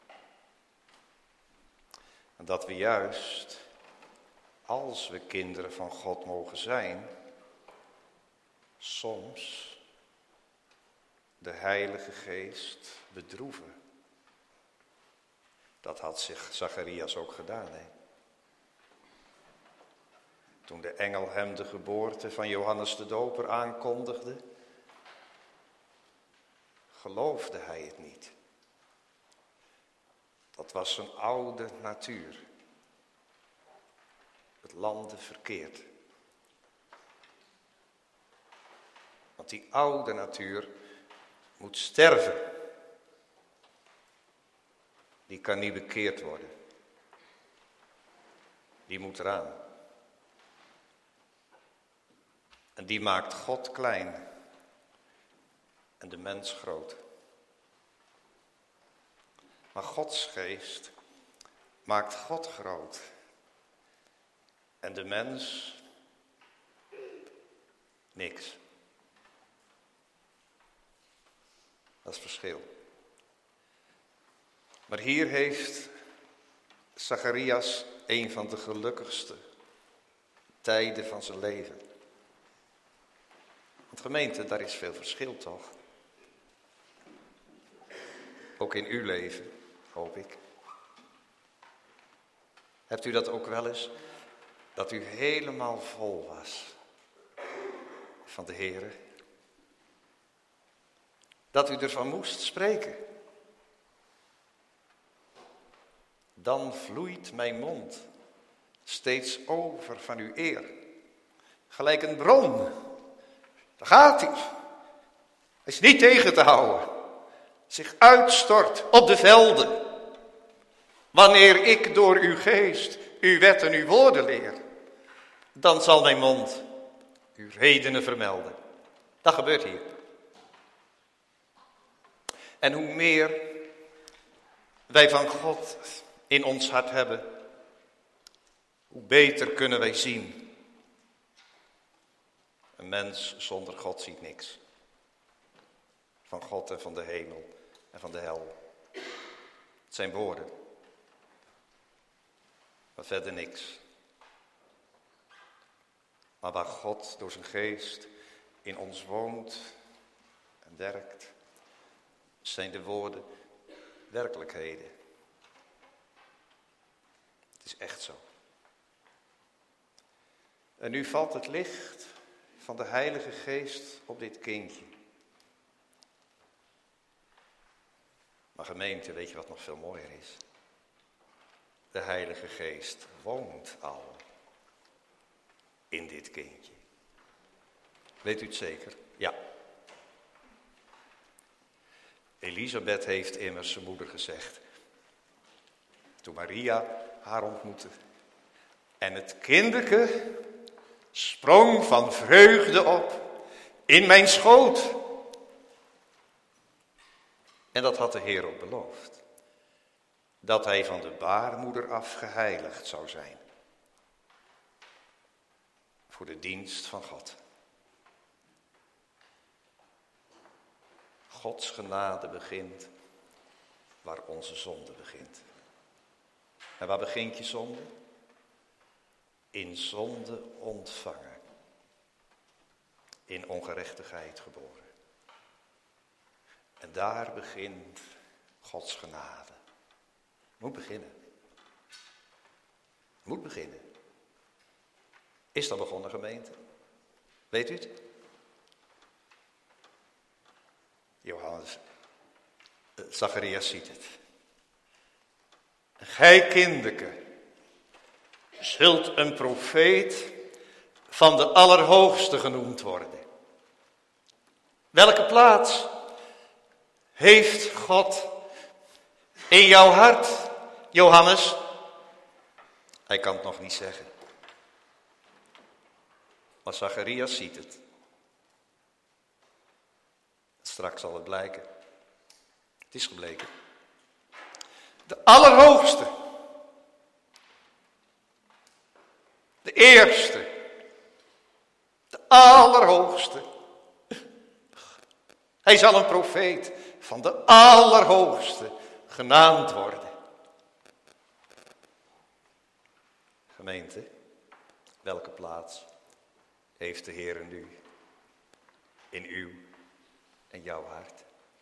En dat we juist, als we kinderen van God mogen zijn, soms de Heilige Geest bedroeven. Dat had zich Zacharias ook gedaan, hè? Toen de engel hem de geboorte van Johannes de Doper aankondigde, geloofde hij het niet. Dat was zijn oude natuur. Het landde verkeerd. Want die oude natuur moet sterven. Die kan niet bekeerd worden. Die moet eraan. En die maakt God klein en de mens groot. Maar Gods geest maakt God groot en de mens niks. Dat is het verschil. Maar hier heeft Zacharias een van de gelukkigste tijden van zijn leven. Want gemeente, daar is veel verschil toch? Ook in uw leven, hoop ik. Hebt u dat ook wel eens? Dat u helemaal vol was van de Heere? Dat u ervan moest spreken. Dan vloeit mijn mond steeds over van uw eer. Gelijk een bron. Daar gaat hij. Hij is niet tegen te houden. Zich uitstort op de velden. Wanneer ik door uw geest, uw wet en uw woorden leer, dan zal mijn mond uw redenen vermelden. Dat gebeurt hier. En hoe meer wij van God in ons hart hebben, hoe beter kunnen wij zien. Een mens zonder God ziet niks. Van God en van de hemel en van de hel. Het zijn woorden. Maar verder niks. Maar waar God door zijn geest in ons woont en werkt, zijn de woorden: werkelijkheden. Het is echt zo. En nu valt het licht van de Heilige Geest op dit kindje. Maar gemeente, weet je wat nog veel mooier is? De Heilige Geest woont al in dit kindje. Weet u het zeker? Ja. Elisabeth heeft immers zijn moeder gezegd, toen Maria haar ontmoette. En het kinderke sprong van vreugde op in mijn schoot. En dat had de Heer ook beloofd. Dat hij van de baarmoeder af geheiligd zou zijn. Voor de dienst van God. Gods genade begint waar onze zonde begint. En waar begint je zonde? In zonde ontvangen. In ongerechtigheid geboren. En daar begint Gods genade. Moet beginnen. Moet beginnen. Is dat begonnen, gemeente? Weet u het? Johannes, Zacharias ziet het. Gij kinderke, zult een profeet van de Allerhoogste genoemd worden. Welke plaats heeft God in jouw hart, Johannes? Hij kan het nog niet zeggen. Maar Zacharias ziet het. Straks zal het blijken. Het is gebleken. De Allerhoogste. De Eerste. De Allerhoogste. Hij zal een profeet van de Allerhoogste genaamd worden. Gemeente, welke plaats heeft de Heer nu in uw en jouw hart?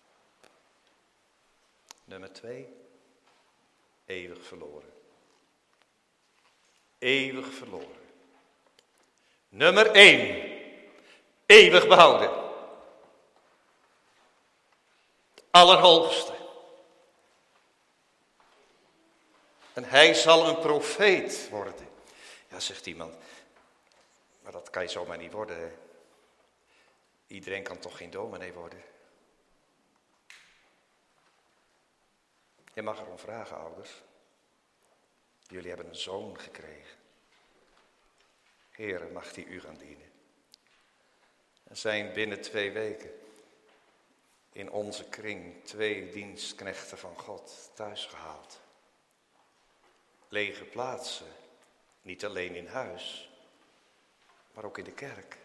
Nummer twee, eeuwig verloren. Eeuwig verloren. Nummer één, eeuwig behouden. De Allerhoogste. En hij zal een profeet worden. Ja, zegt iemand, maar dat kan je zomaar niet worden. Hè? Iedereen kan toch geen dominee worden? Je mag erom vragen, ouders. Jullie hebben een zoon gekregen. Heere, mag die u gaan dienen? Er zijn binnen twee weken in onze kring twee dienstknechten van God thuisgehaald. Lege plaatsen, niet alleen in huis, maar ook in de kerk.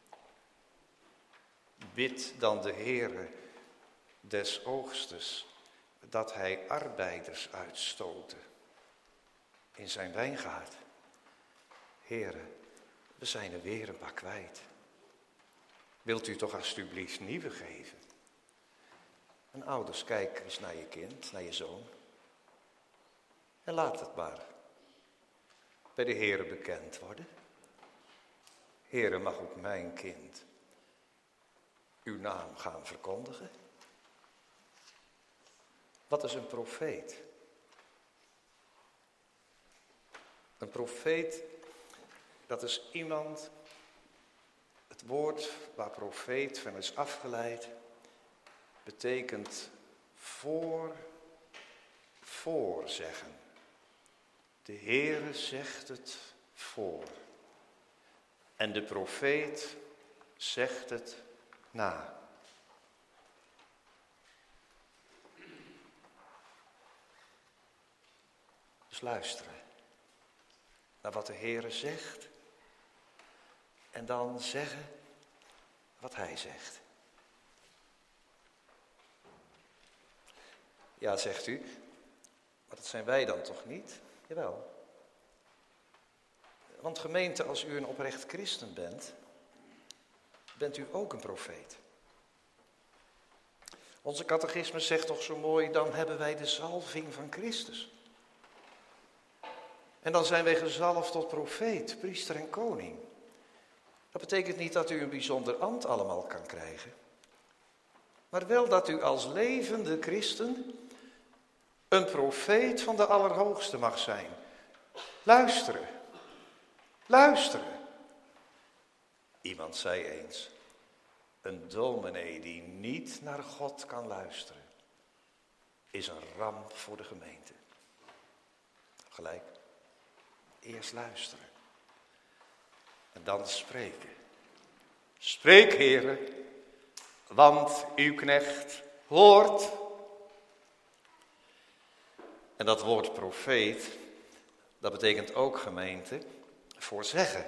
Bid dan de Heere des oogstes dat hij arbeiders uitstoten in zijn wijngaard. Heere, we zijn er weer een paar kwijt. Wilt u toch alsjeblieft nieuwe geven? En ouders, kijk eens naar je kind, naar je zoon. En laat het maar bij de Heere bekend worden. Heere, mag ook mijn kind uw naam gaan verkondigen? Wat is een profeet? Een profeet, dat is iemand, het woord waar profeet van is afgeleid, betekent voor, voorzeggen. De Heere zegt het voor. En de profeet zegt het na. Dus luisteren naar wat de Heere zegt. En dan zeggen wat hij zegt. Ja, zegt u, maar dat zijn wij dan toch niet? Jawel. Want gemeente, als u een oprecht christen bent, bent u ook een profeet. Onze catechismus zegt toch zo mooi, dan hebben wij de zalving van Christus. En dan zijn wij gezalfd tot profeet, priester en koning. Dat betekent niet dat u een bijzonder ambt allemaal kan krijgen. Maar wel dat u als levende christen een profeet van de Allerhoogste mag zijn. Luisteren. Luisteren. Iemand zei eens, een dominee die niet naar God kan luisteren, is een ramp voor de gemeente. Gelijk. Eerst luisteren. En dan spreken. Spreek, heren, want uw knecht hoort. En dat woord profeet, dat betekent ook, gemeente, voorzeggen.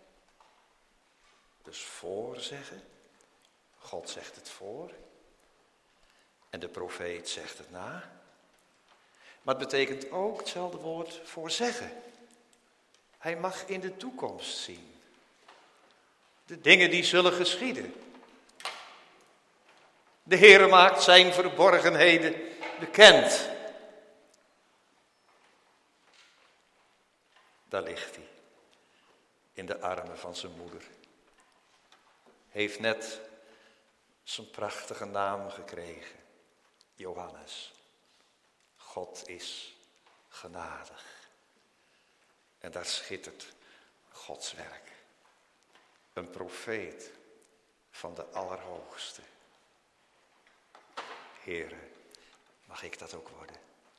Dus voorzeggen. God zegt het voor. En de profeet zegt het na. Maar het betekent ook hetzelfde woord voorzeggen. Hij mag in de toekomst zien. De dingen die zullen geschieden. De Heere maakt zijn verborgenheden bekend. Daar ligt hij. In de armen van zijn moeder. Heeft net zijn prachtige naam gekregen. Johannes. God is genadig. En daar schittert Gods werk. Een profeet van de Allerhoogste. Heere, mag ik dat ook worden?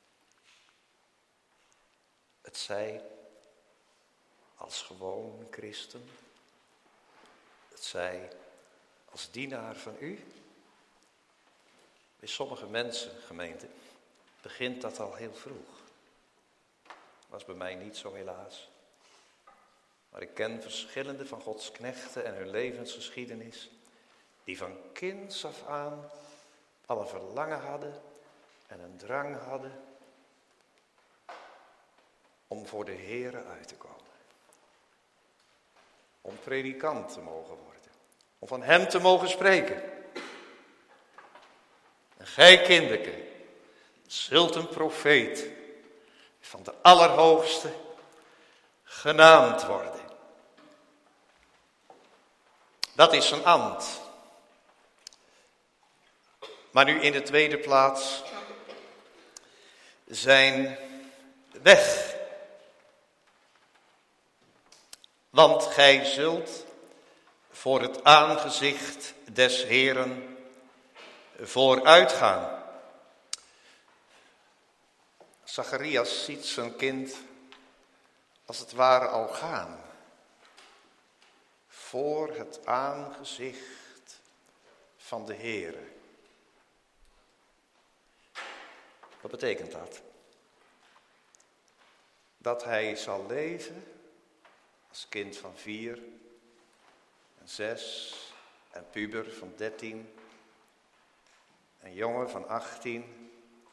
Het zij als gewoon christen. Het zij als dienaar van u. Bij sommige mensen, gemeente, begint dat al heel vroeg. Was bij mij niet zo helaas. Maar ik ken verschillende van Gods knechten en hun levensgeschiedenis, die van kinds af aan al een verlangen hadden en een drang hadden om voor de Heere uit te komen. Om predikant te mogen worden. Om van hem te mogen spreken. En gij, kinderke, zult een profeet van de Allerhoogste genaamd worden. Dat is zijn ambt. Maar nu in de tweede plaats zijn weg. Want gij zult voor het aangezicht des Heeren vooruitgaan. Zacharias ziet zijn kind als het ware al gaan. Voor het aangezicht van de Heere. Wat betekent dat? Dat hij zal leven als kind van vier en zes en puber van dertien en jongen van achttien.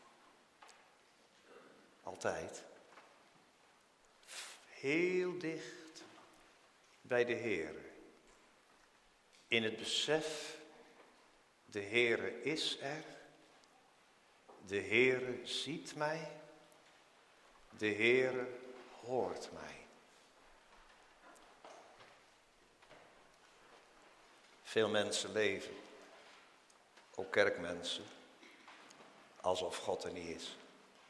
Altijd. Heel dicht bij de Heere. In het besef, de Heere is er. De Heere ziet mij. De Heere hoort mij. Veel mensen leven, ook kerkmensen, alsof God er niet is.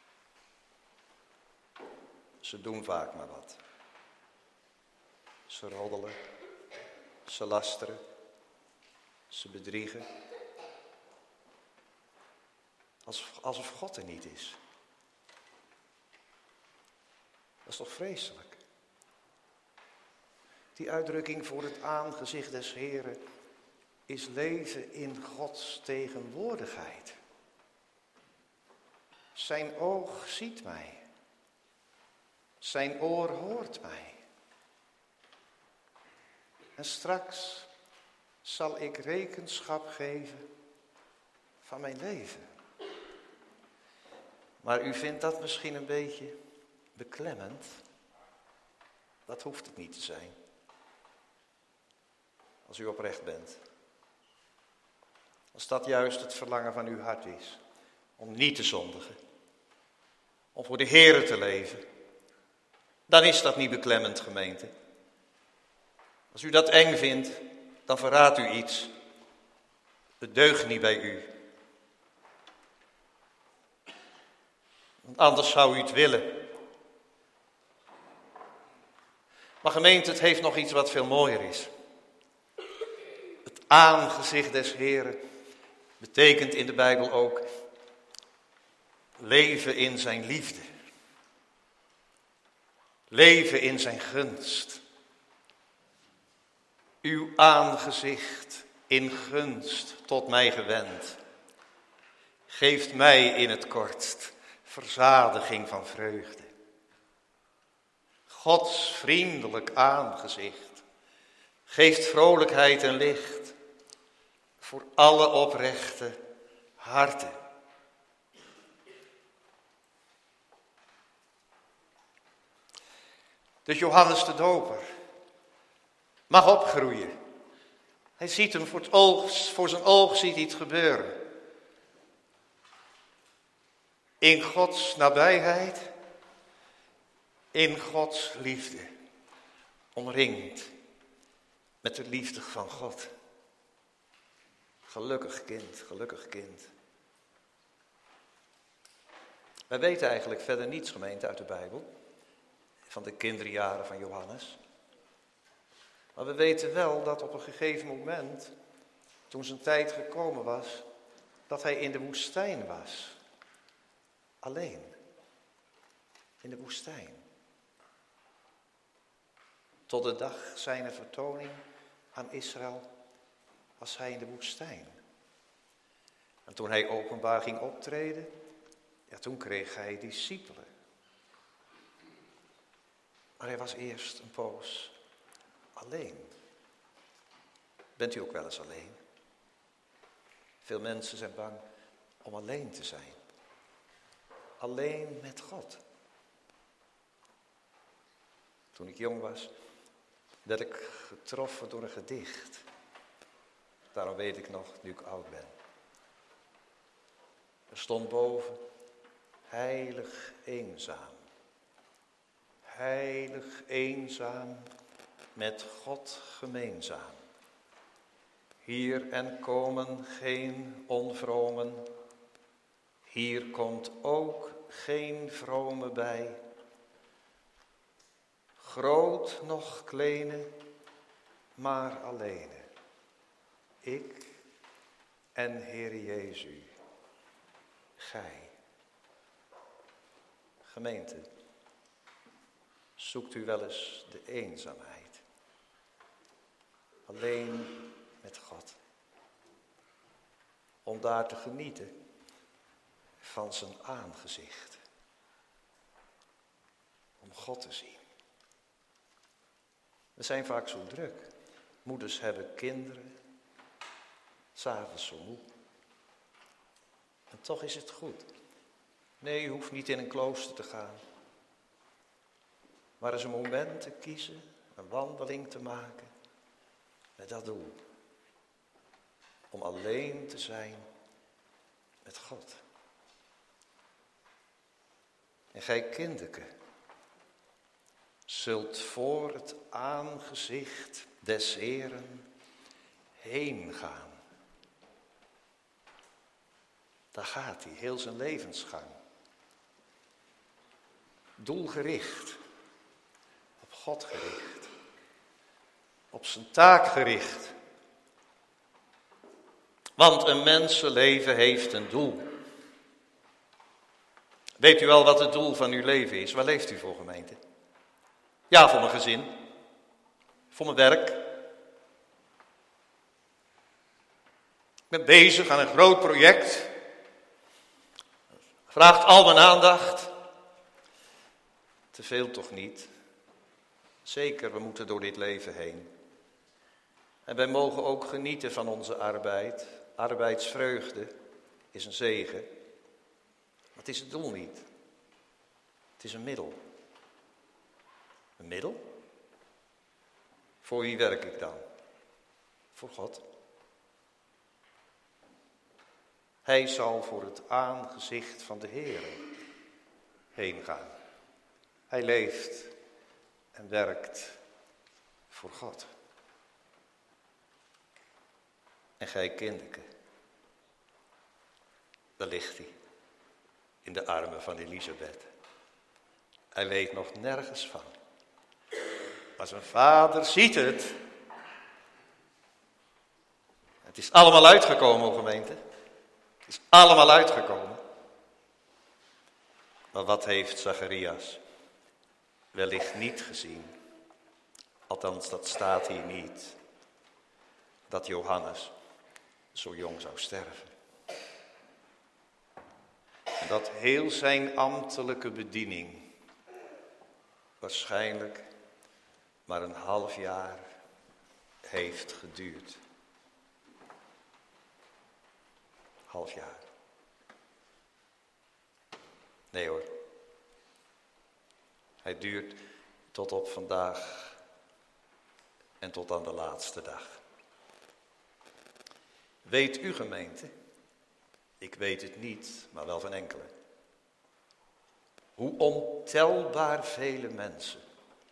Ze doen vaak maar wat. Ze roddelen, ze lasteren, ze bedriegen. Alsof, alsof God er niet is. Dat is toch vreselijk? Die uitdrukking voor het aangezicht des Heren is leven in Gods tegenwoordigheid. Zijn oog ziet mij. Zijn oor hoort mij. En straks zal ik rekenschap geven van mijn leven. Maar u vindt dat misschien een beetje beklemmend. Dat hoeft het niet te zijn. Als u oprecht bent. Als dat juist het verlangen van uw hart is, om niet te zondigen, om voor de Heere te leven, dan is dat niet beklemmend, gemeente. Als u dat eng vindt, dan verraadt u iets. Het deugt niet bij u. Want anders zou u het willen. Maar gemeente, het heeft nog iets wat veel mooier is. Het aangezicht des Heeren betekent in de Bijbel ook leven in zijn liefde. Leven in zijn gunst. Uw aangezicht in gunst tot mij gewend. Geeft mij in het kortst verzadiging van vreugde. Gods vriendelijk aangezicht geeft vrolijkheid en licht voor alle oprechte harten. Dus Johannes de Doper mag opgroeien. Hij ziet hem voor, het oog, voor zijn oog ziet hij het gebeuren. In Gods nabijheid, in Gods liefde, omringd met de liefde van God. Gelukkig kind, gelukkig kind. Wij weten eigenlijk verder niets, gemeente, uit de Bijbel, van de kinderjaren van Johannes. Maar we weten wel dat op een gegeven moment, toen zijn tijd gekomen was, dat hij in de woestijn was. Alleen. In de woestijn. Tot de dag zijner vertoning aan Israël was hij in de woestijn. En toen hij openbaar ging optreden, ja, toen kreeg hij discipelen. Maar hij was eerst een poos alleen. Bent u ook wel eens alleen? Veel mensen zijn bang om alleen te zijn. Alleen met God. Toen ik jong was, werd ik getroffen door een gedicht. Daarom weet ik nog, nu ik oud ben. Er stond boven, heilig eenzaam. Heilig eenzaam, met God gemeenzaam. Hier en komen geen onvromen. Hier komt ook geen vrome bij. Groot nog kleine, maar alleen. Ik en Heer Jezus, gij. Gemeente, zoekt u wel eens de eenzaamheid? Alleen met God. Om daar te genieten van zijn aangezicht. Om God te zien. We zijn vaak zo druk. Moeders hebben kinderen. 's Avonds zo moe. En toch is het goed. Nee, je hoeft niet in een klooster te gaan. Maar eens een moment te kiezen, een wandeling te maken. Met dat doel. Om alleen te zijn met God. En gij kinderke, zult voor het aangezicht des Heeren heen gaan. Daar gaat hij, heel zijn levensgang. Doelgericht, op God gericht, op zijn taak gericht. Want een mensenleven heeft een doel. Weet u wel wat het doel van uw leven is? Waar leeft u voor, gemeente? Ja, voor mijn gezin. Voor mijn werk. Ik ben bezig aan een groot project. Vraagt al mijn aandacht. Te veel toch niet? Zeker, we moeten door dit leven heen. En wij mogen ook genieten van onze arbeid. Arbeidsvreugde is een zegen. Maar het is het doel niet. Het is een middel. Een middel? Voor wie werk ik dan? Voor God. Hij zal voor het aangezicht van de Heere heen gaan. Hij leeft en werkt voor God. En gij kinderen, daar ligt hij in de armen van Elisabeth. Hij weet nog nergens van. Maar zijn vader ziet het. Het is allemaal uitgekomen, o gemeente. Het is allemaal uitgekomen. Maar wat heeft Zacharias wellicht niet gezien? Althans, dat staat hier niet. Dat Johannes zo jong zou sterven. En dat heel zijn ambtelijke bediening waarschijnlijk maar een half jaar heeft geduurd. Half jaar. Nee hoor. Hij duurt tot op vandaag en tot aan de laatste dag. Weet u, gemeente, ik weet het niet, maar wel van enkele, hoe ontelbaar vele mensen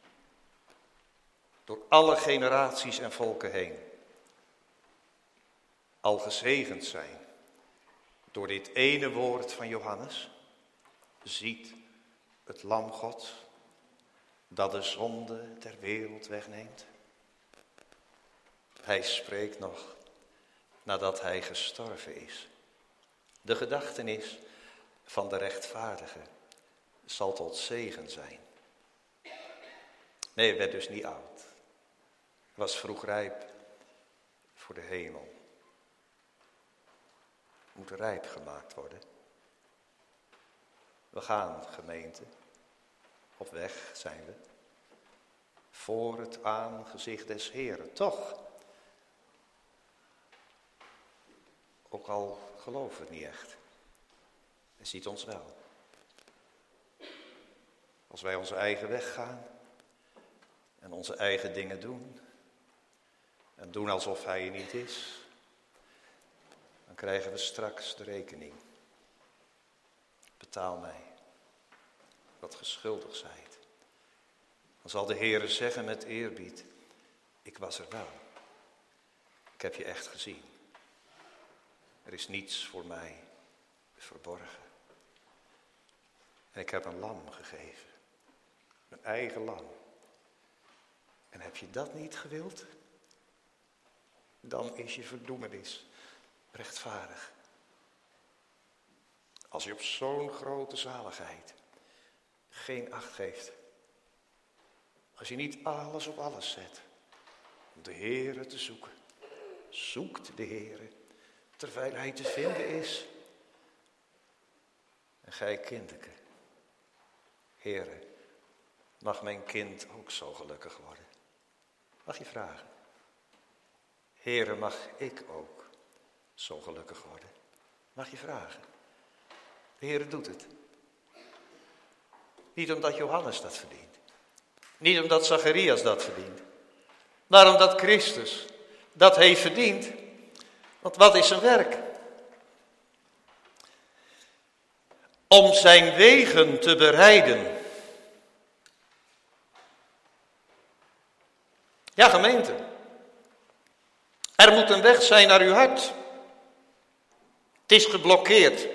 door alle generaties en volken heen al gezegend zijn door dit ene woord van Johannes: ziet het lam Gods dat de zonde der wereld wegneemt. Hij spreekt nog nadat hij gestorven is. De gedachtenis van de rechtvaardige zal tot zegen zijn. Nee, hij werd dus niet oud. Hij was vroeg rijp voor de hemel. Moet rijp gemaakt worden. We gaan, gemeente, op weg zijn we, voor het aangezicht des Heeren. Toch, ook al geloven we het niet echt, hij ziet ons wel. Als wij onze eigen weg gaan en onze eigen dingen doen en doen alsof hij er niet is, dan krijgen we straks de rekening. Betaal mij wat ge schuldig zijt. Dan zal de Heere zeggen met eerbied: ik was er wel. Ik heb je echt gezien. Er is niets voor mij verborgen. En ik heb een lam gegeven. Mijn eigen lam. En heb je dat niet gewild? Dan is je verdoemenis rechtvaardig. Als je op zo'n grote zaligheid geen acht geeft. Als je niet alles op alles zet. Om de Heere te zoeken. Zoekt de Heere terwijl hij te vinden is. En gij kinderen. Heere, mag mijn kind ook zo gelukkig worden? Mag je vragen? Heere, mag ik ook zo gelukkig worden? Mag je vragen? De Heere doet het. Niet omdat Johannes dat verdient. Niet omdat Zacharias dat verdient. Maar omdat Christus dat heeft verdiend. Want wat is zijn werk? Om zijn wegen te bereiden. Ja, gemeente. Er moet een weg zijn naar uw hart. Het is geblokkeerd.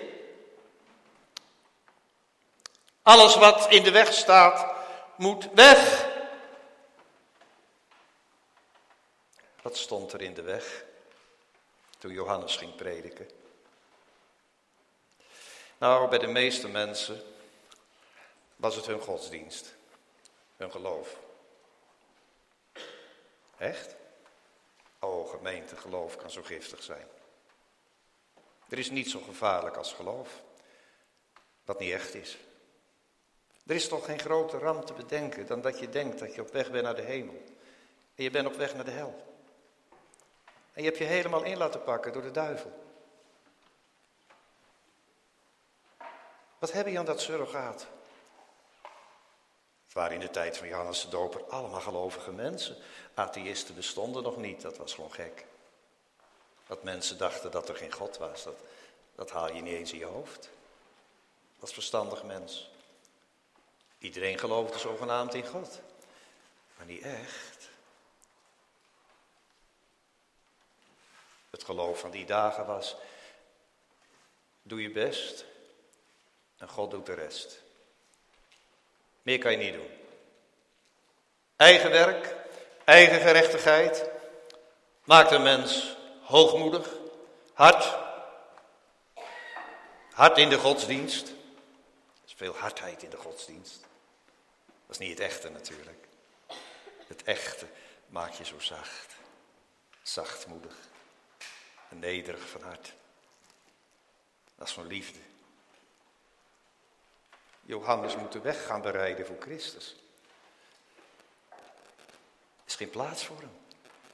Alles wat in de weg staat, moet weg. Wat stond er in de weg toen Johannes ging prediken? Nou, bij de meeste mensen was het hun godsdienst, hun geloof. Echt? O, gemeente, geloof kan zo giftig zijn. Er is niets zo gevaarlijk als geloof, wat niet echt is. Er is toch geen grote ramp te bedenken dan dat je denkt dat je op weg bent naar de hemel. En je bent op weg naar de hel. En je hebt je helemaal in laten pakken door de duivel. Wat heb je aan dat surrogaat? Het waren in de tijd van Johannes de Doper allemaal gelovige mensen. Atheïsten bestonden nog niet, dat was gewoon gek. Dat mensen dachten dat er geen God was, dat Dat haal je niet eens in je hoofd. Als verstandig mens. Iedereen geloofde zogenaamd in God. Maar niet echt. Het geloof van die dagen was, doe je best en God doet de rest. Meer kan je niet doen. Eigen werk, eigen gerechtigheid, maakt een mens hoogmoedig, hard. Hard in de godsdienst. Er is veel hardheid in de godsdienst. Dat is niet het echte natuurlijk. Het echte maakt je zo zacht. Zachtmoedig. En nederig van hart. Dat is van liefde. Johannes moet de weg gaan bereiden voor Christus. Er is geen plaats voor hem.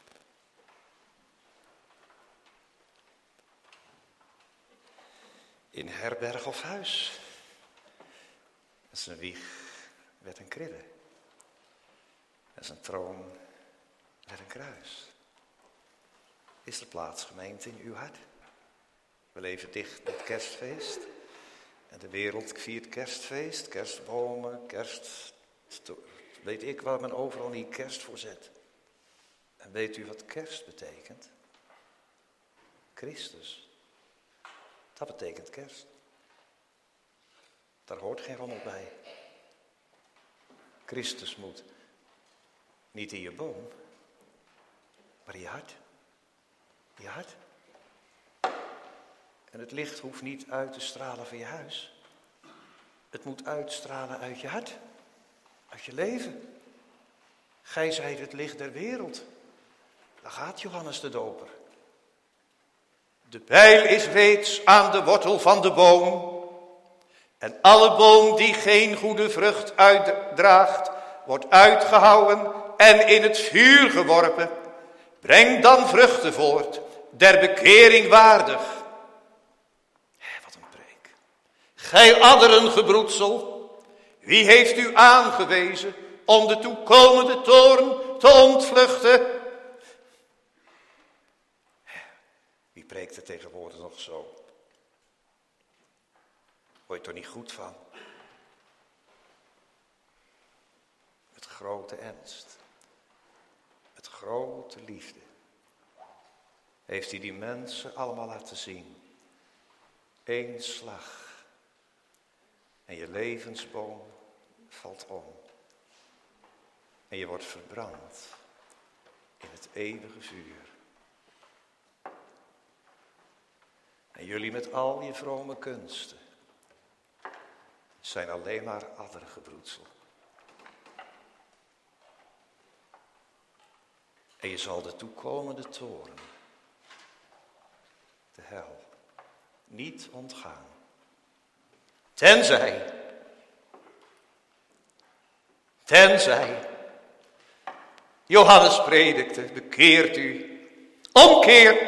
In herberg of huis. En zijn wieg werd een kribbe. En zijn troon werd een kruis. Is er plaats, gemeente, in uw hart? We leven dicht met kerstfeest. En de wereld viert kerstfeest, kerstbomen, kerst... Weet ik waar men overal niet kerst voor zet. En weet u wat kerst betekent? Christus. Dat betekent kerst. Daar hoort geen rommel bij. Christus moet niet in je boom, maar in je hart. In je hart. En het licht hoeft niet uit te stralen van je huis. Het moet uitstralen uit je hart. Uit je leven. Gij zijt het licht der wereld. Daar gaat Johannes de Doper. De bijl is reeds aan de wortel van de boom. En alle boom die geen goede vrucht uitdraagt, wordt uitgehouwen en in het vuur geworpen. Breng dan vruchten voort, der bekering waardig. Hé, wat een preek. Gij adderengebroedsel, wie heeft u aangewezen om de toekomende toorn te ontvluchten? Wie preekt er tegenwoordig nog zo? Word je er niet goed van? Met grote ernst. Met grote liefde. Heeft hij die mensen allemaal laten zien. Eén slag. En je levensboom valt om. En je wordt verbrand. In het eeuwige vuur. En jullie met al je vrome kunsten. Zijn alleen maar addergebroedsel. En je zal de toekomende toorn, de hel, niet ontgaan. Tenzij, tenzij, Johannes predikte, bekeert u, omkeer.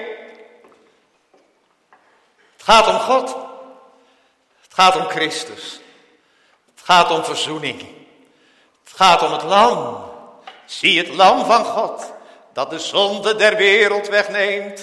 Het gaat om God, het gaat om Christus. Het gaat om verzoening. Het gaat om het lam. Zie het lam van God, dat de zonde der wereld wegneemt.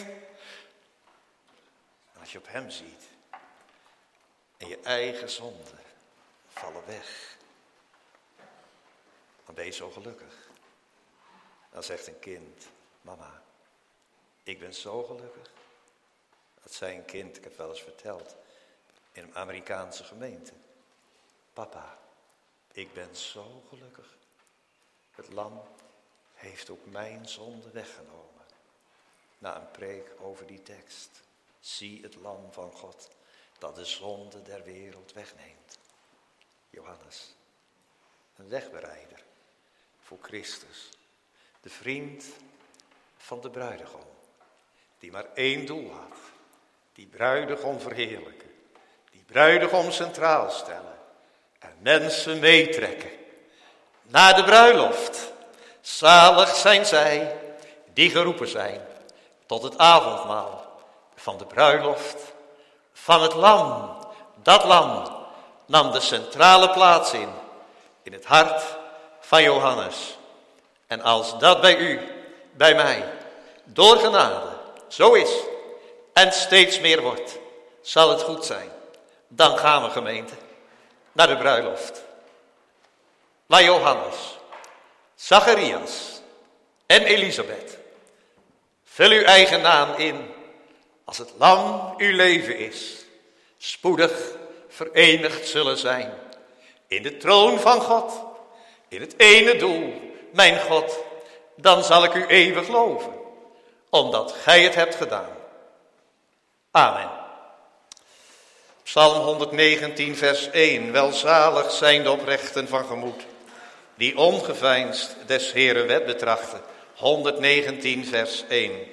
En als je op hem ziet, en je eigen zonden vallen weg, dan ben je zo gelukkig. Dan zegt een kind, mama, ik ben zo gelukkig. Dat zei een kind, ik heb wel eens verteld, in een Amerikaanse gemeente. Papa, ik ben zo gelukkig. Het lam heeft ook mijn zonde weggenomen. Na een preek over die tekst. Zie het lam van God, dat de zonde der wereld wegneemt. Johannes, een wegbereider voor Christus. De vriend van de bruidegom, die maar één doel had. Die bruidegom verheerlijken. Die bruidegom centraal stellen. En mensen meetrekken naar de bruiloft. Zalig zijn zij die geroepen zijn tot het avondmaal van de bruiloft van het lam. Dat lam nam de centrale plaats in, in het hart van Johannes. En als dat bij u, bij mij, door genade zo is en steeds meer wordt, Zal het goed zijn? Dan gaan we, gemeente, naar de bruiloft. Waar Johannes, Zacharias en Elisabeth, vul uw eigen naam in als het lang uw leven is. Spoedig verenigd zullen zijn in de troon van God, in het ene doel, mijn God. Dan zal ik u eeuwig loven, omdat gij het hebt gedaan. Amen. Psalm honderdnegentien, vers één. Welzalig zijn de oprechten van gemoed, die ongeveinsd des Heeren wet betrachten. honderdnegentien, vers één.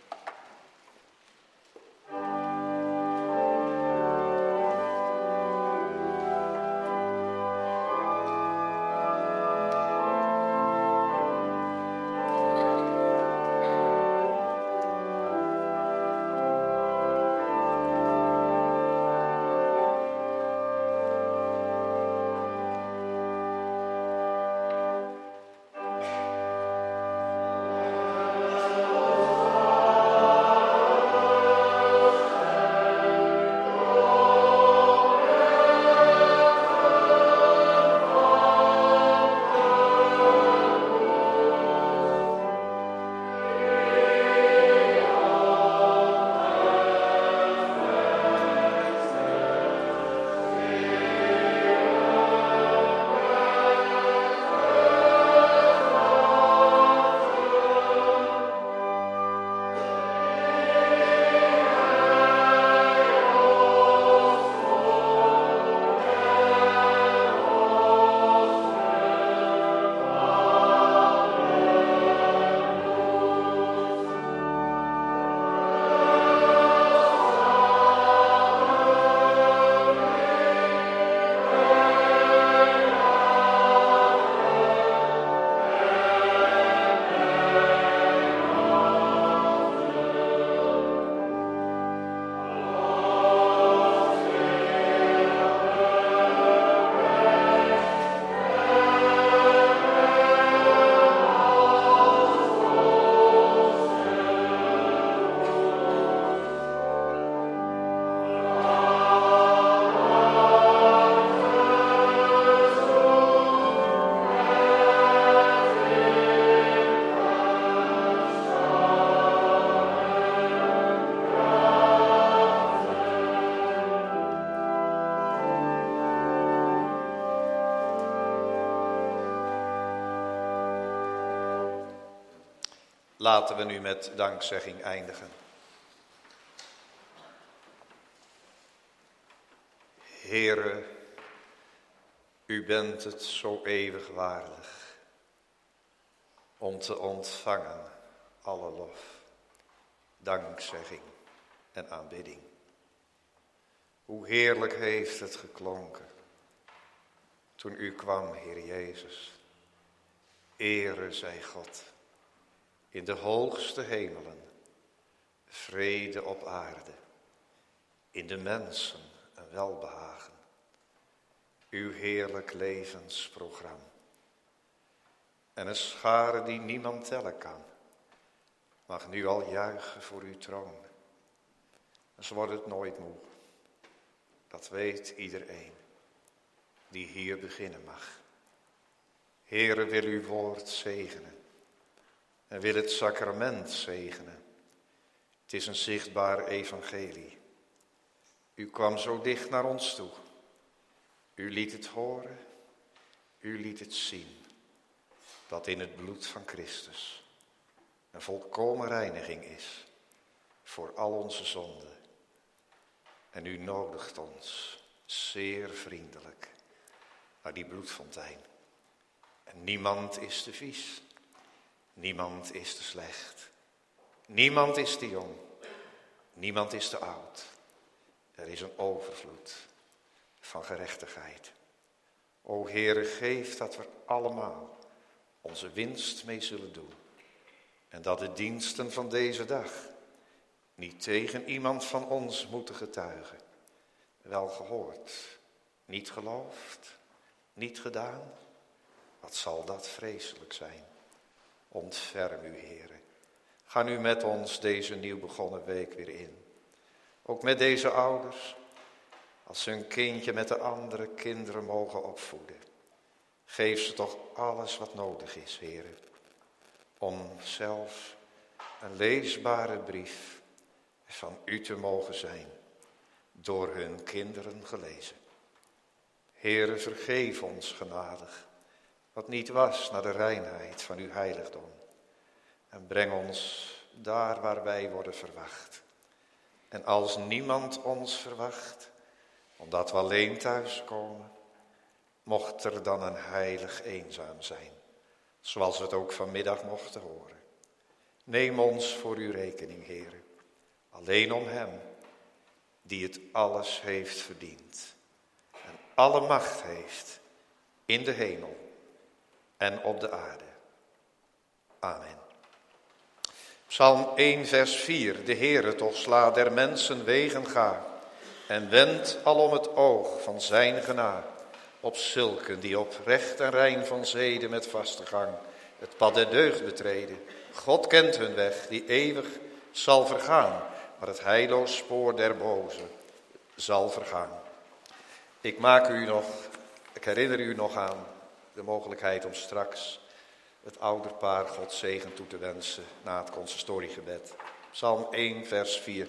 Laten we nu met dankzegging eindigen. Heere, u bent het zo eeuwig waardig om te ontvangen alle lof, dankzegging en aanbidding. Hoe heerlijk heeft het geklonken toen u kwam, Heer Jezus. Ere zij God in de hoogste hemelen, vrede op aarde, in de mensen een welbehagen. Uw heerlijk levensprogramma. En een schare die niemand tellen kan, mag nu al juichen voor uw troon. Ze wordt het nooit moe. Dat weet iedereen die hier beginnen mag. Heere, wil uw woord zegenen en wil het sacrament zegenen. Het is een zichtbaar evangelie. U kwam zo dicht naar ons toe. U liet het horen, u liet het zien, dat in het bloed van Christus een volkomen reiniging is voor al onze zonden. En u nodigt ons zeer vriendelijk naar die bloedfontein. En niemand is te vies, niemand is te slecht, niemand is te jong, niemand is te oud. Er is een overvloed van gerechtigheid. O Heere, geef dat we allemaal onze winst mee zullen doen. En dat de diensten van deze dag niet tegen iemand van ons moeten getuigen. Wel gehoord, niet geloofd, niet gedaan. Wat zal dat vreselijk zijn. Ontferm u, Heere. Ga nu met ons deze nieuw begonnen week weer in. Ook met deze ouders, als ze hun kindje met de andere kinderen mogen opvoeden. Geef ze toch alles wat nodig is, Heere, om zelf een leesbare brief van u te mogen zijn, door hun kinderen gelezen. Heere, vergeef ons genadig wat niet was naar de reinheid van uw heiligdom. En breng ons daar waar wij worden verwacht. En als niemand ons verwacht, omdat we alleen thuiskomen, mocht er dan een heilig eenzaam zijn, zoals we het ook vanmiddag mochten horen. Neem ons voor uw rekening, Heere, alleen om hem die het alles heeft verdiend en alle macht heeft in de hemel en op de aarde. Amen. Psalm één vers vier. De Heere toch sla der mensen wegen ga en wendt alom het oog van zijn genade op zulken die oprecht en rein van zeden met vaste gang het pad der deugd betreden. God kent hun weg die eeuwig zal vergaan, maar het heilloos spoor der boze zal vergaan. Ik maak u nog, ik herinner u nog aan de mogelijkheid om straks het ouderpaar Gods zegen toe te wensen na het consistoriegebed. Psalm één vers vier.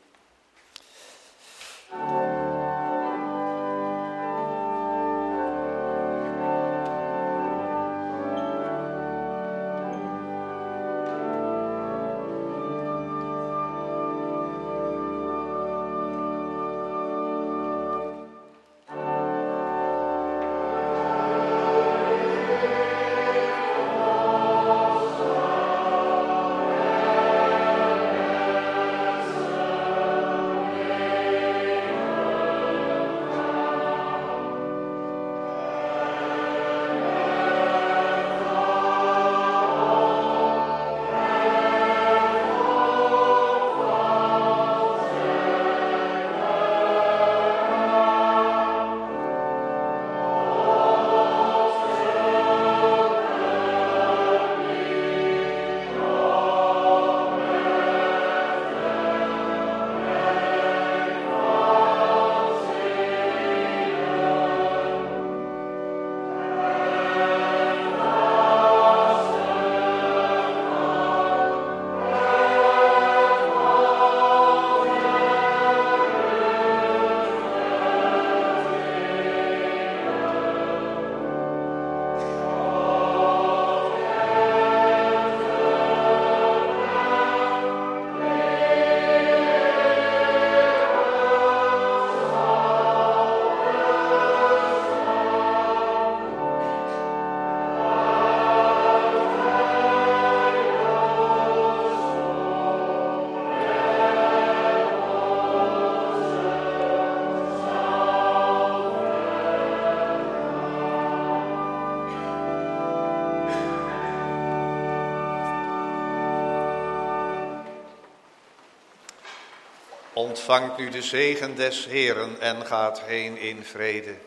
Ontvangt nu de zegen des Heeren en gaat heen in vrede.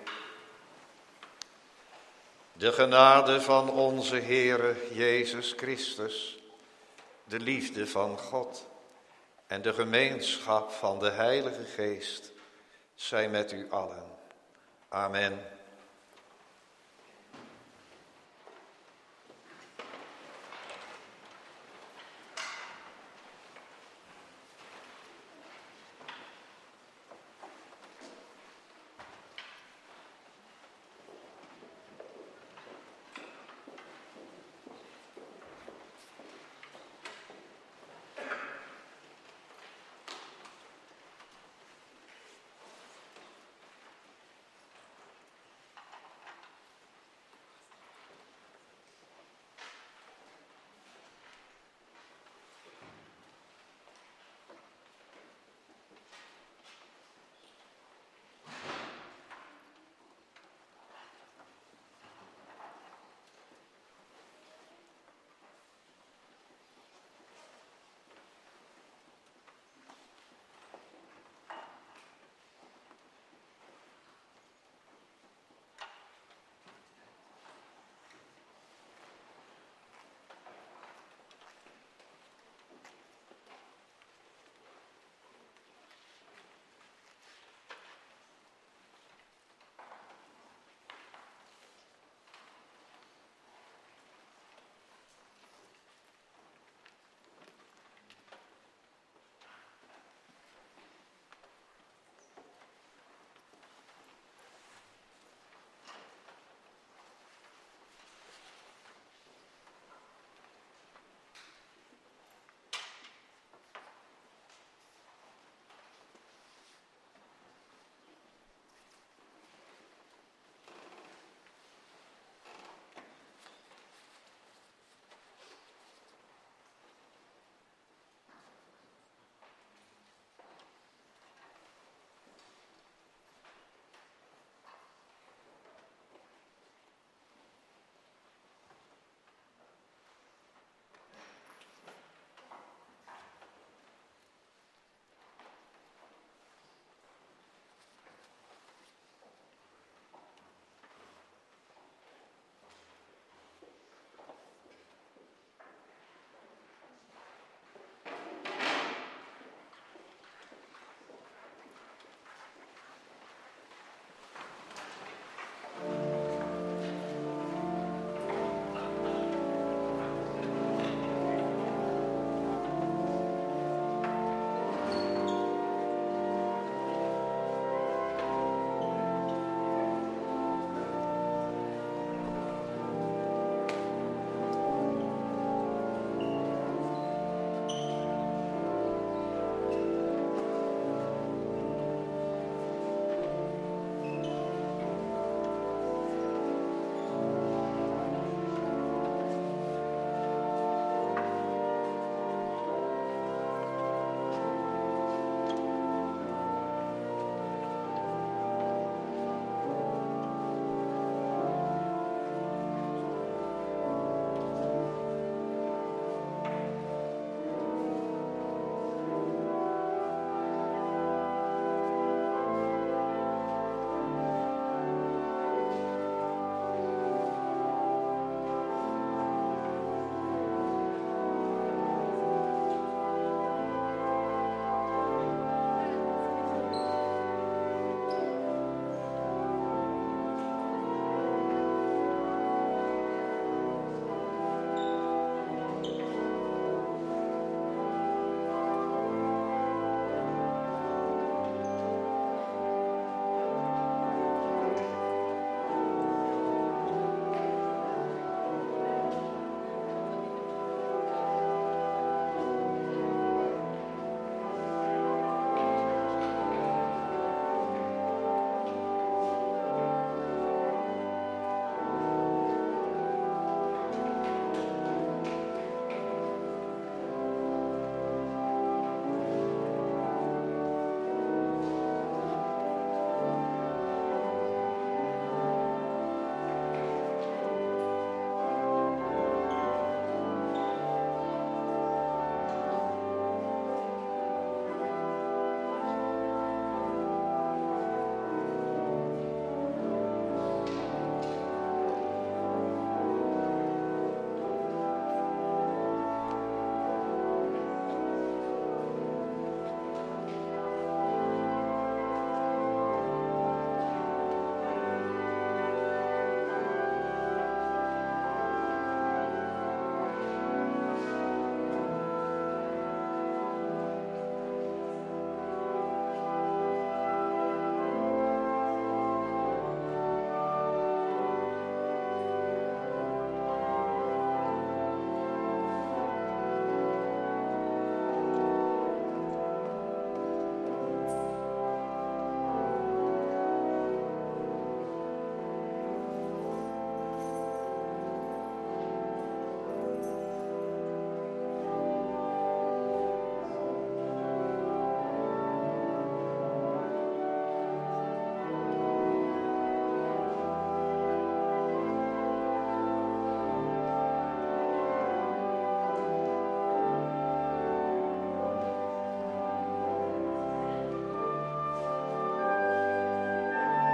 De genade van onze Heere Jezus Christus, de liefde van God en de gemeenschap van de Heilige Geest zij met u allen. Amen.